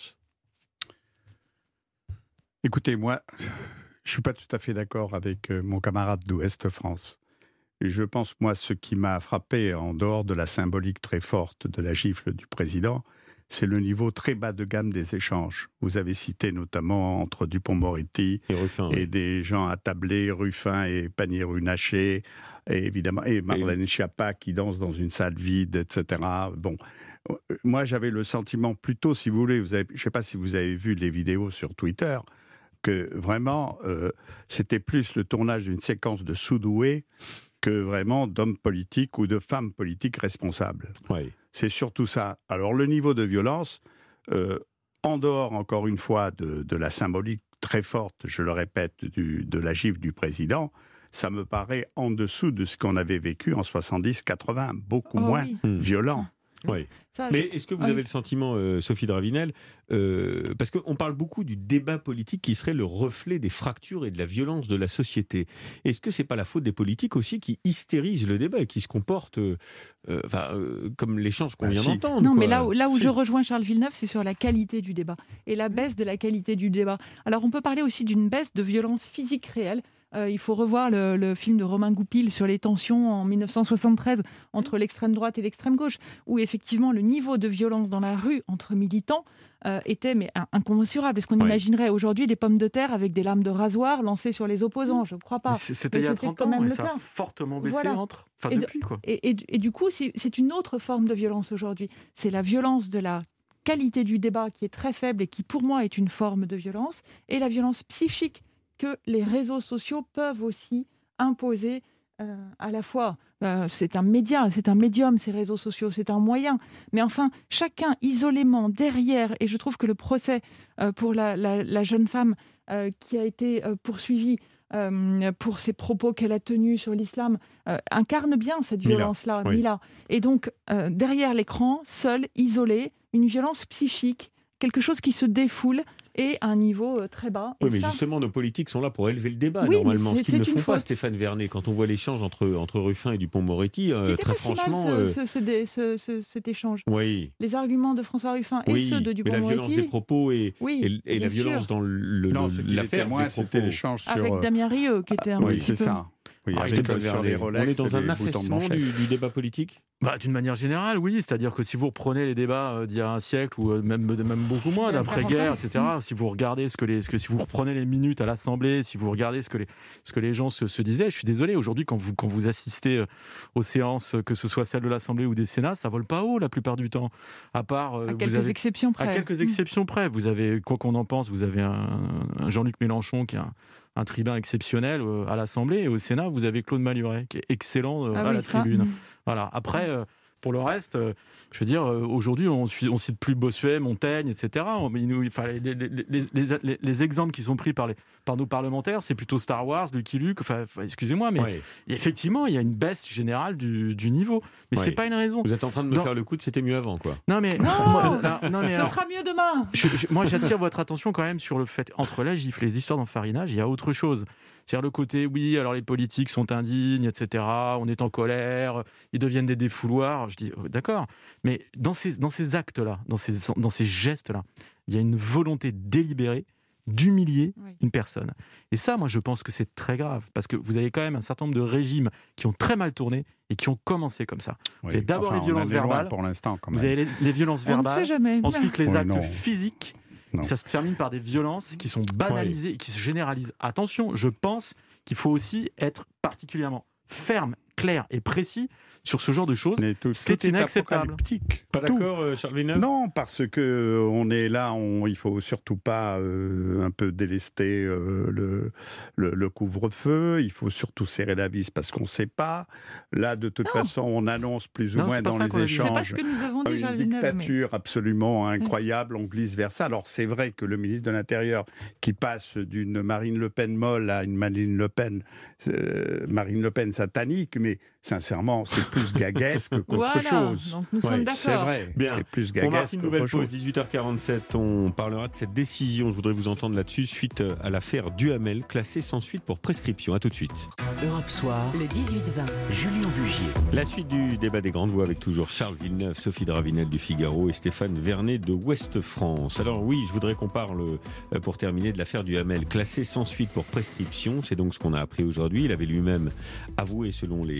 Écoutez, moi, je ne suis pas tout à fait d'accord avec euh, mon camarade d'Ouest France. Et je pense, moi, ce qui m'a frappé, en dehors de la symbolique très forte de la gifle du président, c'est le niveau très bas de gamme des échanges. Vous avez cité notamment entre Dupond-Moretti et, Ruffin, et oui. des gens attablés, Ruffin et Pannier-Runacher, et évidemment, et Marlène et... Schiappa qui danse dans une salle vide, et cetera. Bon, moi j'avais le sentiment plutôt, si vous voulez, vous avez, je ne sais pas si vous avez vu les vidéos sur Twitter, que vraiment euh, c'était plus le tournage d'une séquence de soudoués que vraiment d'hommes politiques ou de femmes politiques responsables. Oui. C'est surtout ça. Alors le niveau de violence, euh, en dehors encore une fois de, de la symbolique très forte, je le répète, du, de la gifle du président, ça me paraît en dessous de ce qu'on avait vécu en soixante-dix quatre-vingt, beaucoup oh, moins oui. violent. Oui. Ça, Mais je... est-ce que vous oui. avez le sentiment, euh, Sophie Dravinel, euh, parce qu'on parle beaucoup du débat politique qui serait le reflet des fractures et de la violence de la société. Est-ce que c'est pas la faute des politiques aussi qui hystérisent le débat et qui se comportent euh, euh, euh, comme l'échange qu'on Ah, vient si. d'entendre? Non, quoi. mais là où, là où Si. je rejoins Charles Villeneuve, c'est sur la qualité du débat et la baisse de la qualité du débat. Alors on peut parler aussi d'une baisse de violence physique réelle. Euh, il faut revoir le, le film de Romain Goupil sur les tensions en dix-neuf cent soixante-treize entre l'extrême droite et l'extrême gauche, où effectivement le niveau de violence dans la rue entre militants euh, était mais un, incommensurable. Est-ce qu'on Oui. imaginerait aujourd'hui des pommes de terre avec des lames de rasoir lancées sur les opposants? Je ne crois pas. Mais C'était Mais il y a c'était trente quand ans même et le ça a cas. fortement baissé Voilà. entre. Enfin, Et de- depuis, quoi. Et, et, et du coup, c'est, c'est une autre forme de violence aujourd'hui. C'est la violence de la qualité du débat qui est très faible et qui, pour moi, est une forme de violence, et la violence psychique que les réseaux sociaux peuvent aussi imposer euh, à la fois. Euh, c'est un média, c'est un médium, ces réseaux sociaux, c'est un moyen. Mais enfin, chacun isolément, derrière, et je trouve que le procès euh, pour la, la, la jeune femme euh, qui a été euh, poursuivie euh, pour ses propos qu'elle a tenus sur l'islam, euh, incarne bien cette Mila, violence-là, oui. Mila. Et donc, euh, derrière l'écran, seul, isolé, une violence psychique, quelque chose qui se défoule et à un niveau euh, très bas. Oui, Et mais ça, justement, nos politiques sont là pour élever le débat, Oui, mais normalement. c'est- Ce qu'ils ne c'est une font pas, faute. Stéphane Vernet. Quand on voit l'échange entre, entre Ruffin et Dupond-Moretti, euh, qui était très pas si mal, franchement... ce, euh, ce- ce dé- ce- ce- cet échange. Oui. Les arguments de François Ruffin et Oui, ceux de mais la violence Dupond-Moretti, des propos et, Oui, et, et la bien sûr. violence dans le, Non, le- ce qu'il l'affaire était moins, des propos. c'était l'échange sur... avec euh, Damien Rieu, qui était un oui, petit c'est peu... ça. Oui, Ah, avec Stéphane le- sur Vernet, les Rolex on est dans et un les boutons de affaissement manchette. du, du débat politique. Bah, d'une manière générale, oui. C'est-à-dire que si vous reprenez les débats euh, d'il y a un siècle, ou euh, même, même beaucoup moins, Il y a d'après-guerre, quarante et cetera, si vous regardez ce que les, ce que, si vous reprenez les minutes à l'Assemblée, si vous regardez ce que les, ce que les gens se, se disaient, je suis désolé, aujourd'hui, quand vous, quand vous assistez euh, aux séances, que ce soit celles de l'Assemblée ou des Sénats, ça vole pas haut la plupart du temps. À part. euh, À vous quelques avez- exceptions près. À quelques Mm. exceptions près. Vous avez, quoi qu'on en pense, vous avez un, un Jean-Luc Mélenchon qui est un, un tribun exceptionnel euh, à l'Assemblée, et au Sénat, vous avez Claude Maluret qui est excellent euh, Ah à oui, la ça, tribune. mm. Voilà. Après, euh, pour le reste, euh, je veux dire, euh, aujourd'hui, on ne cite plus Bossuet, Montaigne, et cetera. On- il nous- enfin, les, les- les- les- les- les exemples qui sont pris par, les, par nos parlementaires, c'est plutôt Star Wars, Lucky Luke. Enfin, enfin, excusez-moi, mais Ouais. effectivement, il y a une baisse générale du, du niveau. Mais Ouais. c'est pas une raison. Vous êtes en train de me Non. faire le coup de c'était mieux avant, quoi. Non, mais. Non, moi, non, non, mais Ce alors- sera mieux demain. je- je- moi, j'attire votre attention quand même sur le fait, entre la gifle et les histoires d'enfarinage, il y a autre chose. C'est-à-dire le côté, oui, alors les politiques sont indignes, et cetera, on est en colère, ils deviennent des défouloirs. Je dis, oh, d'accord, mais dans ces, dans ces actes-là, dans ces, dans ces gestes-là, il y a une volonté délibérée d'humilier Oui. une personne. Et ça, moi, je pense que c'est très grave, parce que vous avez quand même un certain nombre de régimes qui ont très mal tourné et qui ont commencé comme ça. Vous Oui. avez d'abord Enfin, les on violences en est loin verbales, pour l'instant, quand vous même. avez les, les violences On ne verbales, sait jamais. ensuite les Ouais, actes non. physiques, Non. ça se termine par des violences qui sont banalisées et qui se généralisent. Attention, je pense qu'il faut aussi être particulièrement ferme, clair et précis sur ce genre de choses. Mais tout- C'est tout est inacceptable. apocalyptique. Pas Tout. d'accord, euh, Charles Villeneuve? Non, parce que euh, on est là, on, il faut surtout pas euh, un peu délester euh, le, le, le couvre-feu. Il faut surtout serrer la vis parce qu'on ne sait pas. Là, de toute façon, on annonce plus ou Non, moins c'est pas dans ça les qu'on a dit. échanges C'est pas ce que nous avons dit, une Charles Villeneuve, mais- dictature absolument incroyable. On glisse vers ça. Alors c'est vrai que le ministre de l'Intérieur qui passe d'une Marine Le Pen molle à une Marine Le Pen, euh, Marine Le Pen satanique, mais sincèrement, c'est plus gaguesque qu'autre Voilà, chose. donc nous sommes d'accord. C'est vrai, Bien. c'est plus On marque gaguesque une qu'autre nouvelle pause, chose. dix-huit heures quarante-sept. On parlera de cette décision. Je voudrais vous entendre là-dessus suite à l'affaire Duhamel, classée sans suite pour prescription. À tout de suite. Europe Soir, le dix-huit vingt, Julien Bugier. La suite du débat des grandes voix avec toujours Charles Villeneuve, Sophie Dravinel du Figaro et Stéphane Vernet de Ouest France. Alors oui, je voudrais qu'on parle, euh, pour terminer, de l'affaire Duhamel, classée sans suite pour prescription. C'est donc ce qu'on a appris aujourd'hui. Il avait lui-même avoué, selon les,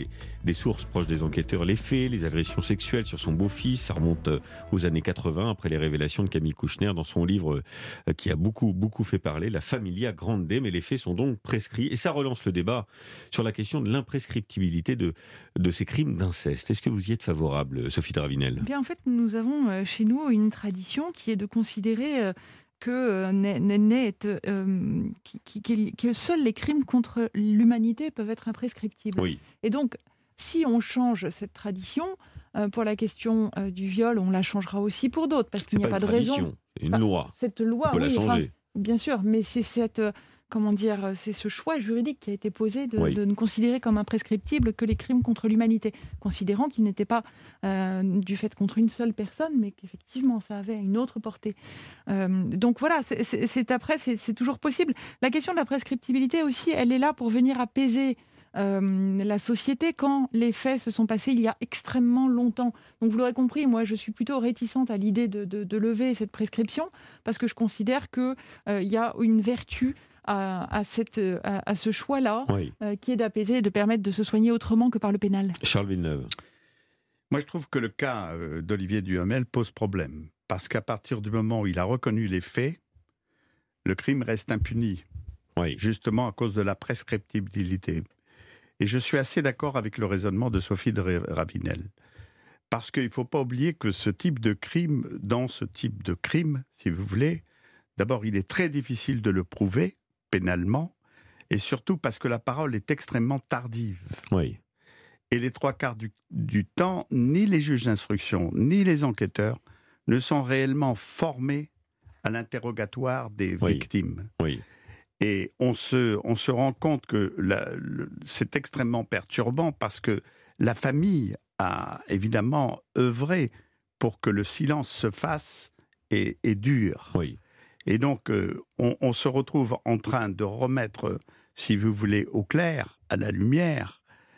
des sources proches des enquêteurs les faits, les agressions sexuelles sur son beau-fils. Ça remonte aux années quatre-vingts, après les révélations de Camille Kouchner dans son livre qui a beaucoup, beaucoup fait parler, La Familia Grande. Mais les faits sont donc prescrits. Et ça relance le débat sur la question de l'imprescriptibilité de, de ces crimes d'inceste. Est-ce que vous y êtes favorable, Sophie Dravinel ? Bien, en fait, nous avons chez nous une tradition qui est de considérer que, euh, n'est, n'est, euh, qui, qui, qui, que seuls les crimes contre l'humanité peuvent être imprescriptibles. Oui. Et donc, si on change cette tradition, euh, pour la question euh, du viol, on la changera aussi pour d'autres, parce qu'il c'est n'y a pas, pas de tradition, raison. C'est une loi. Enfin, cette loi, on peut oui, la enfin, changer. bien sûr, mais c'est cette... Euh, comment dire, c'est ce choix juridique qui a été posé de, oui. de ne considérer comme imprescriptible que les crimes contre l'humanité, considérant qu'ils n'étaient pas euh, du fait contre une seule personne, mais qu'effectivement ça avait une autre portée. Euh, donc voilà, c'est, c'est, c'est après, c'est, c'est toujours possible. La question de la prescriptibilité aussi, elle est là pour venir apaiser Euh, la société quand les faits se sont passés il y a extrêmement longtemps. Donc vous l'aurez compris, moi je suis plutôt réticente à l'idée de, de, de lever cette prescription parce que je considère qu'il euh, y a une vertu à, à, cette, à, à ce choix-là oui. euh, qui est d'apaiser et de permettre de se soigner autrement que par le pénal. Charles Villeneuve. Moi je trouve que le cas euh, d'Olivier Duhamel pose problème parce qu'à partir du moment où il a reconnu les faits, le crime reste impuni, oui. justement à cause de la prescriptibilité. Et je suis assez d'accord avec le raisonnement de Sophie Dravinel. Parce qu'il ne faut pas oublier que ce type de crime, dans ce type de crime, si vous voulez, d'abord, il est très difficile de le prouver pénalement, et surtout parce que la parole est extrêmement tardive. Oui. Et les trois quarts du, du temps, ni les juges d'instruction, ni les enquêteurs ne sont réellement formés à l'interrogatoire des oui. victimes. Oui. Et on se, on se rend compte que la, le, c'est extrêmement perturbant parce que la famille a évidemment œuvré pour que le silence se fasse et, et dure. Oui. Et donc, euh, on, on se retrouve en train de remettre, si vous voulez, au clair, à la lumière,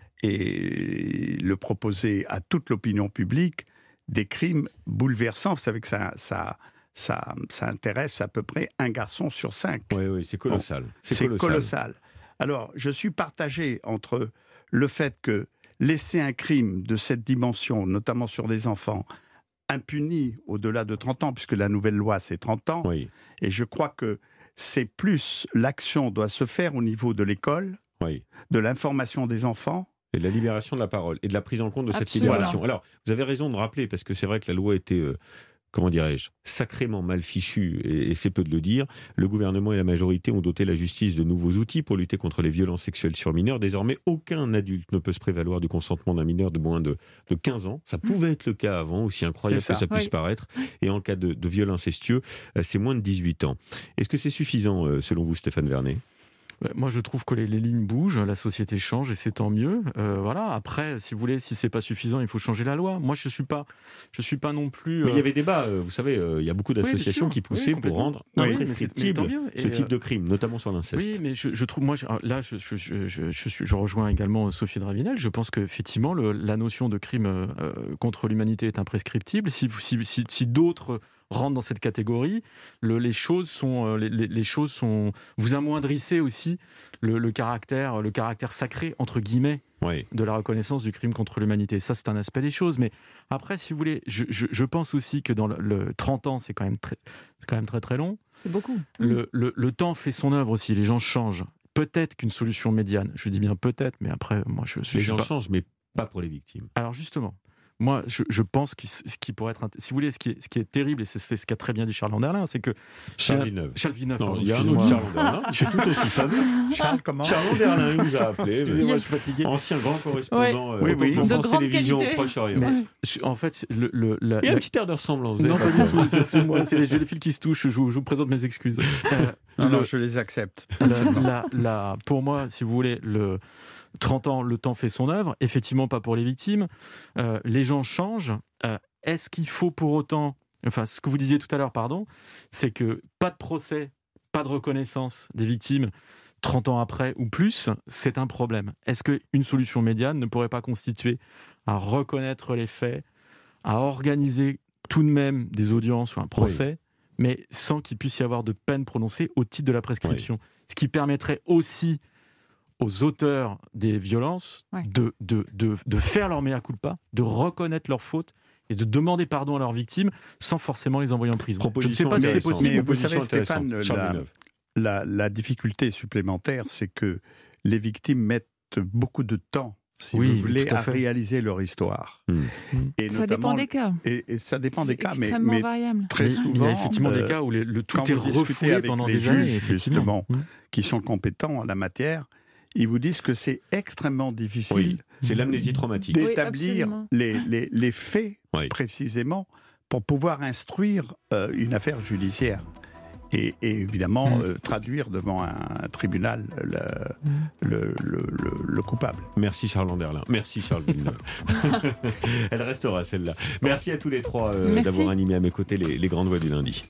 et le proposer à toute l'opinion publique, des crimes bouleversants. Vous savez que ça... ça Ça, ça intéresse à peu près un garçon sur cinq. Oui, oui, c'est colossal. Bon, c'est, c'est colossal. colossal. Alors, je suis partagé entre le fait que laisser un crime de cette dimension, notamment sur des enfants, impuni au-delà de trente ans, puisque la nouvelle loi, c'est trente ans, oui. et je crois que c'est plus, l'action doit se faire au niveau de l'école, oui. de l'information des enfants, et de la libération de la parole, et de la prise en compte de cette Absolument. libération. Alors, vous avez raison de rappeler, parce que c'est vrai que la loi était... Euh, comment dirais-je, sacrément mal fichu, et, et c'est peu de le dire. Le gouvernement et la majorité ont doté la justice de nouveaux outils pour lutter contre les violences sexuelles sur mineurs. Désormais, aucun adulte ne peut se prévaloir du consentement d'un mineur de moins de, de quinze ans. Ça pouvait être le cas avant, aussi incroyable ça. que ça puisse Oui. paraître. Et en cas de, de viol incestueux, c'est moins de dix-huit ans. Est-ce que c'est suffisant, selon vous, Stéphane Vernet ? Moi, je trouve que les, les lignes bougent, la société change et c'est tant mieux. Euh, voilà. Après, si vous voulez, si c'est pas suffisant, il faut changer la loi. Moi, je suis pas, je suis pas non plus. Euh... Mais il y avait débat. Vous savez, euh, il y a beaucoup d'associations oui, qui poussaient oui, pour rendre oui, imprescriptible ce type euh... de crime, notamment sur l'inceste. Oui, mais je, je trouve, moi, je, là, je, je, je, je, je, suis, je rejoins également Sophie Dravinel. Je pense qu'effectivement, le, la notion de crime euh, contre l'humanité est imprescriptible. Si, si, si, si d'autres rentrent dans cette catégorie, le, les choses sont, les, les, les choses sont, vous amoindrissez aussi le, le caractère, le caractère sacré entre guillemets oui. de la reconnaissance du crime contre l'humanité. Ça, c'est un aspect des choses. Mais après, si vous voulez, je, je, je pense aussi que dans le, le trente ans, c'est quand même très, c'est quand même très très long. C'est beaucoup. Le, le, le temps fait son œuvre aussi. Les gens changent. Peut-être qu'une solution médiane. Je dis bien peut-être, mais après, moi, je suis. Les gens pas... changent, mais pas pour les victimes. Alors justement. Moi, je, je pense que ce qui pourrait être, si vous voulez, ce qui est, ce qui est terrible, et c'est, c'est ce qu'a très bien dit Charles Landerlin, c'est que Charles Villeneuve. Charles Villeneuve. Non, pardon, il y a un autre Charles Landerlin. Je suis tout aussi fameux. Charles comment Charles Landerlin, il nous a appelé. Excusez-moi, je suis fatigué. Ancien grand correspondant ouais. euh, oui, oui. de France Télévisions qualité. au Proche-Orient. Mais, en fait, le, le, la, il y a la... un petit air de ressemblance. Non, pas du tout. C'est, c'est moi. C'est les, j'ai les fils qui se touchent. Je vous, je vous présente mes excuses. Euh, non, le, non, je les accepte. La, la, la, pour moi, si vous voulez, le trente ans, le temps fait son œuvre. Effectivement, pas pour les victimes. Euh, les gens changent. Euh, Est-ce qu'il faut pour autant, enfin ce que vous disiez tout à l'heure, pardon, c'est que pas de procès, pas de reconnaissance des victimes trente ans après ou plus, c'est un problème. Est-ce qu'une solution médiane ne pourrait pas constituer à reconnaître les faits, à organiser tout de même des audiences ou un procès, oui. mais sans qu'il puisse y avoir de peine prononcée au titre de la prescription, oui. Ce qui permettrait aussi aux auteurs des violences Ouais. de, de, de, de faire leur mea culpa, de reconnaître leurs fautes et de demander pardon à leurs victimes sans forcément les envoyer en prison. Je ne sais pas si c'est possible. Mais vous savez, Stéphane, la, la, la difficulté supplémentaire, c'est que les victimes mettent beaucoup de temps, si Oui, vous voulez, tout à à fait. réaliser leur histoire. Mmh. Et Ça notamment- dépend des cas. Et, et ça dépend des cas, mais, extrêmement mais variable. très Mais souvent, il y a effectivement des cas où les- le tout quand est vous discutez refoulé avec pendant les des juges, années, effectivement. justement, Mmh. qui sont compétents en la matière, ils vous disent que c'est extrêmement difficile. Oui, c'est l'amnésie traumatique. D'établir Oui, les, les, les faits précisément pour pouvoir instruire euh, une affaire judiciaire. Et, et évidemment, Mmh. euh, traduire devant un, un tribunal le, le, le, le, le coupable. Merci Charles Anderlin. Merci Charles Villeneuve. Elle restera celle-là. Merci à tous les trois euh, Merci. d'avoir animé à mes côtés les, les grandes voix du lundi.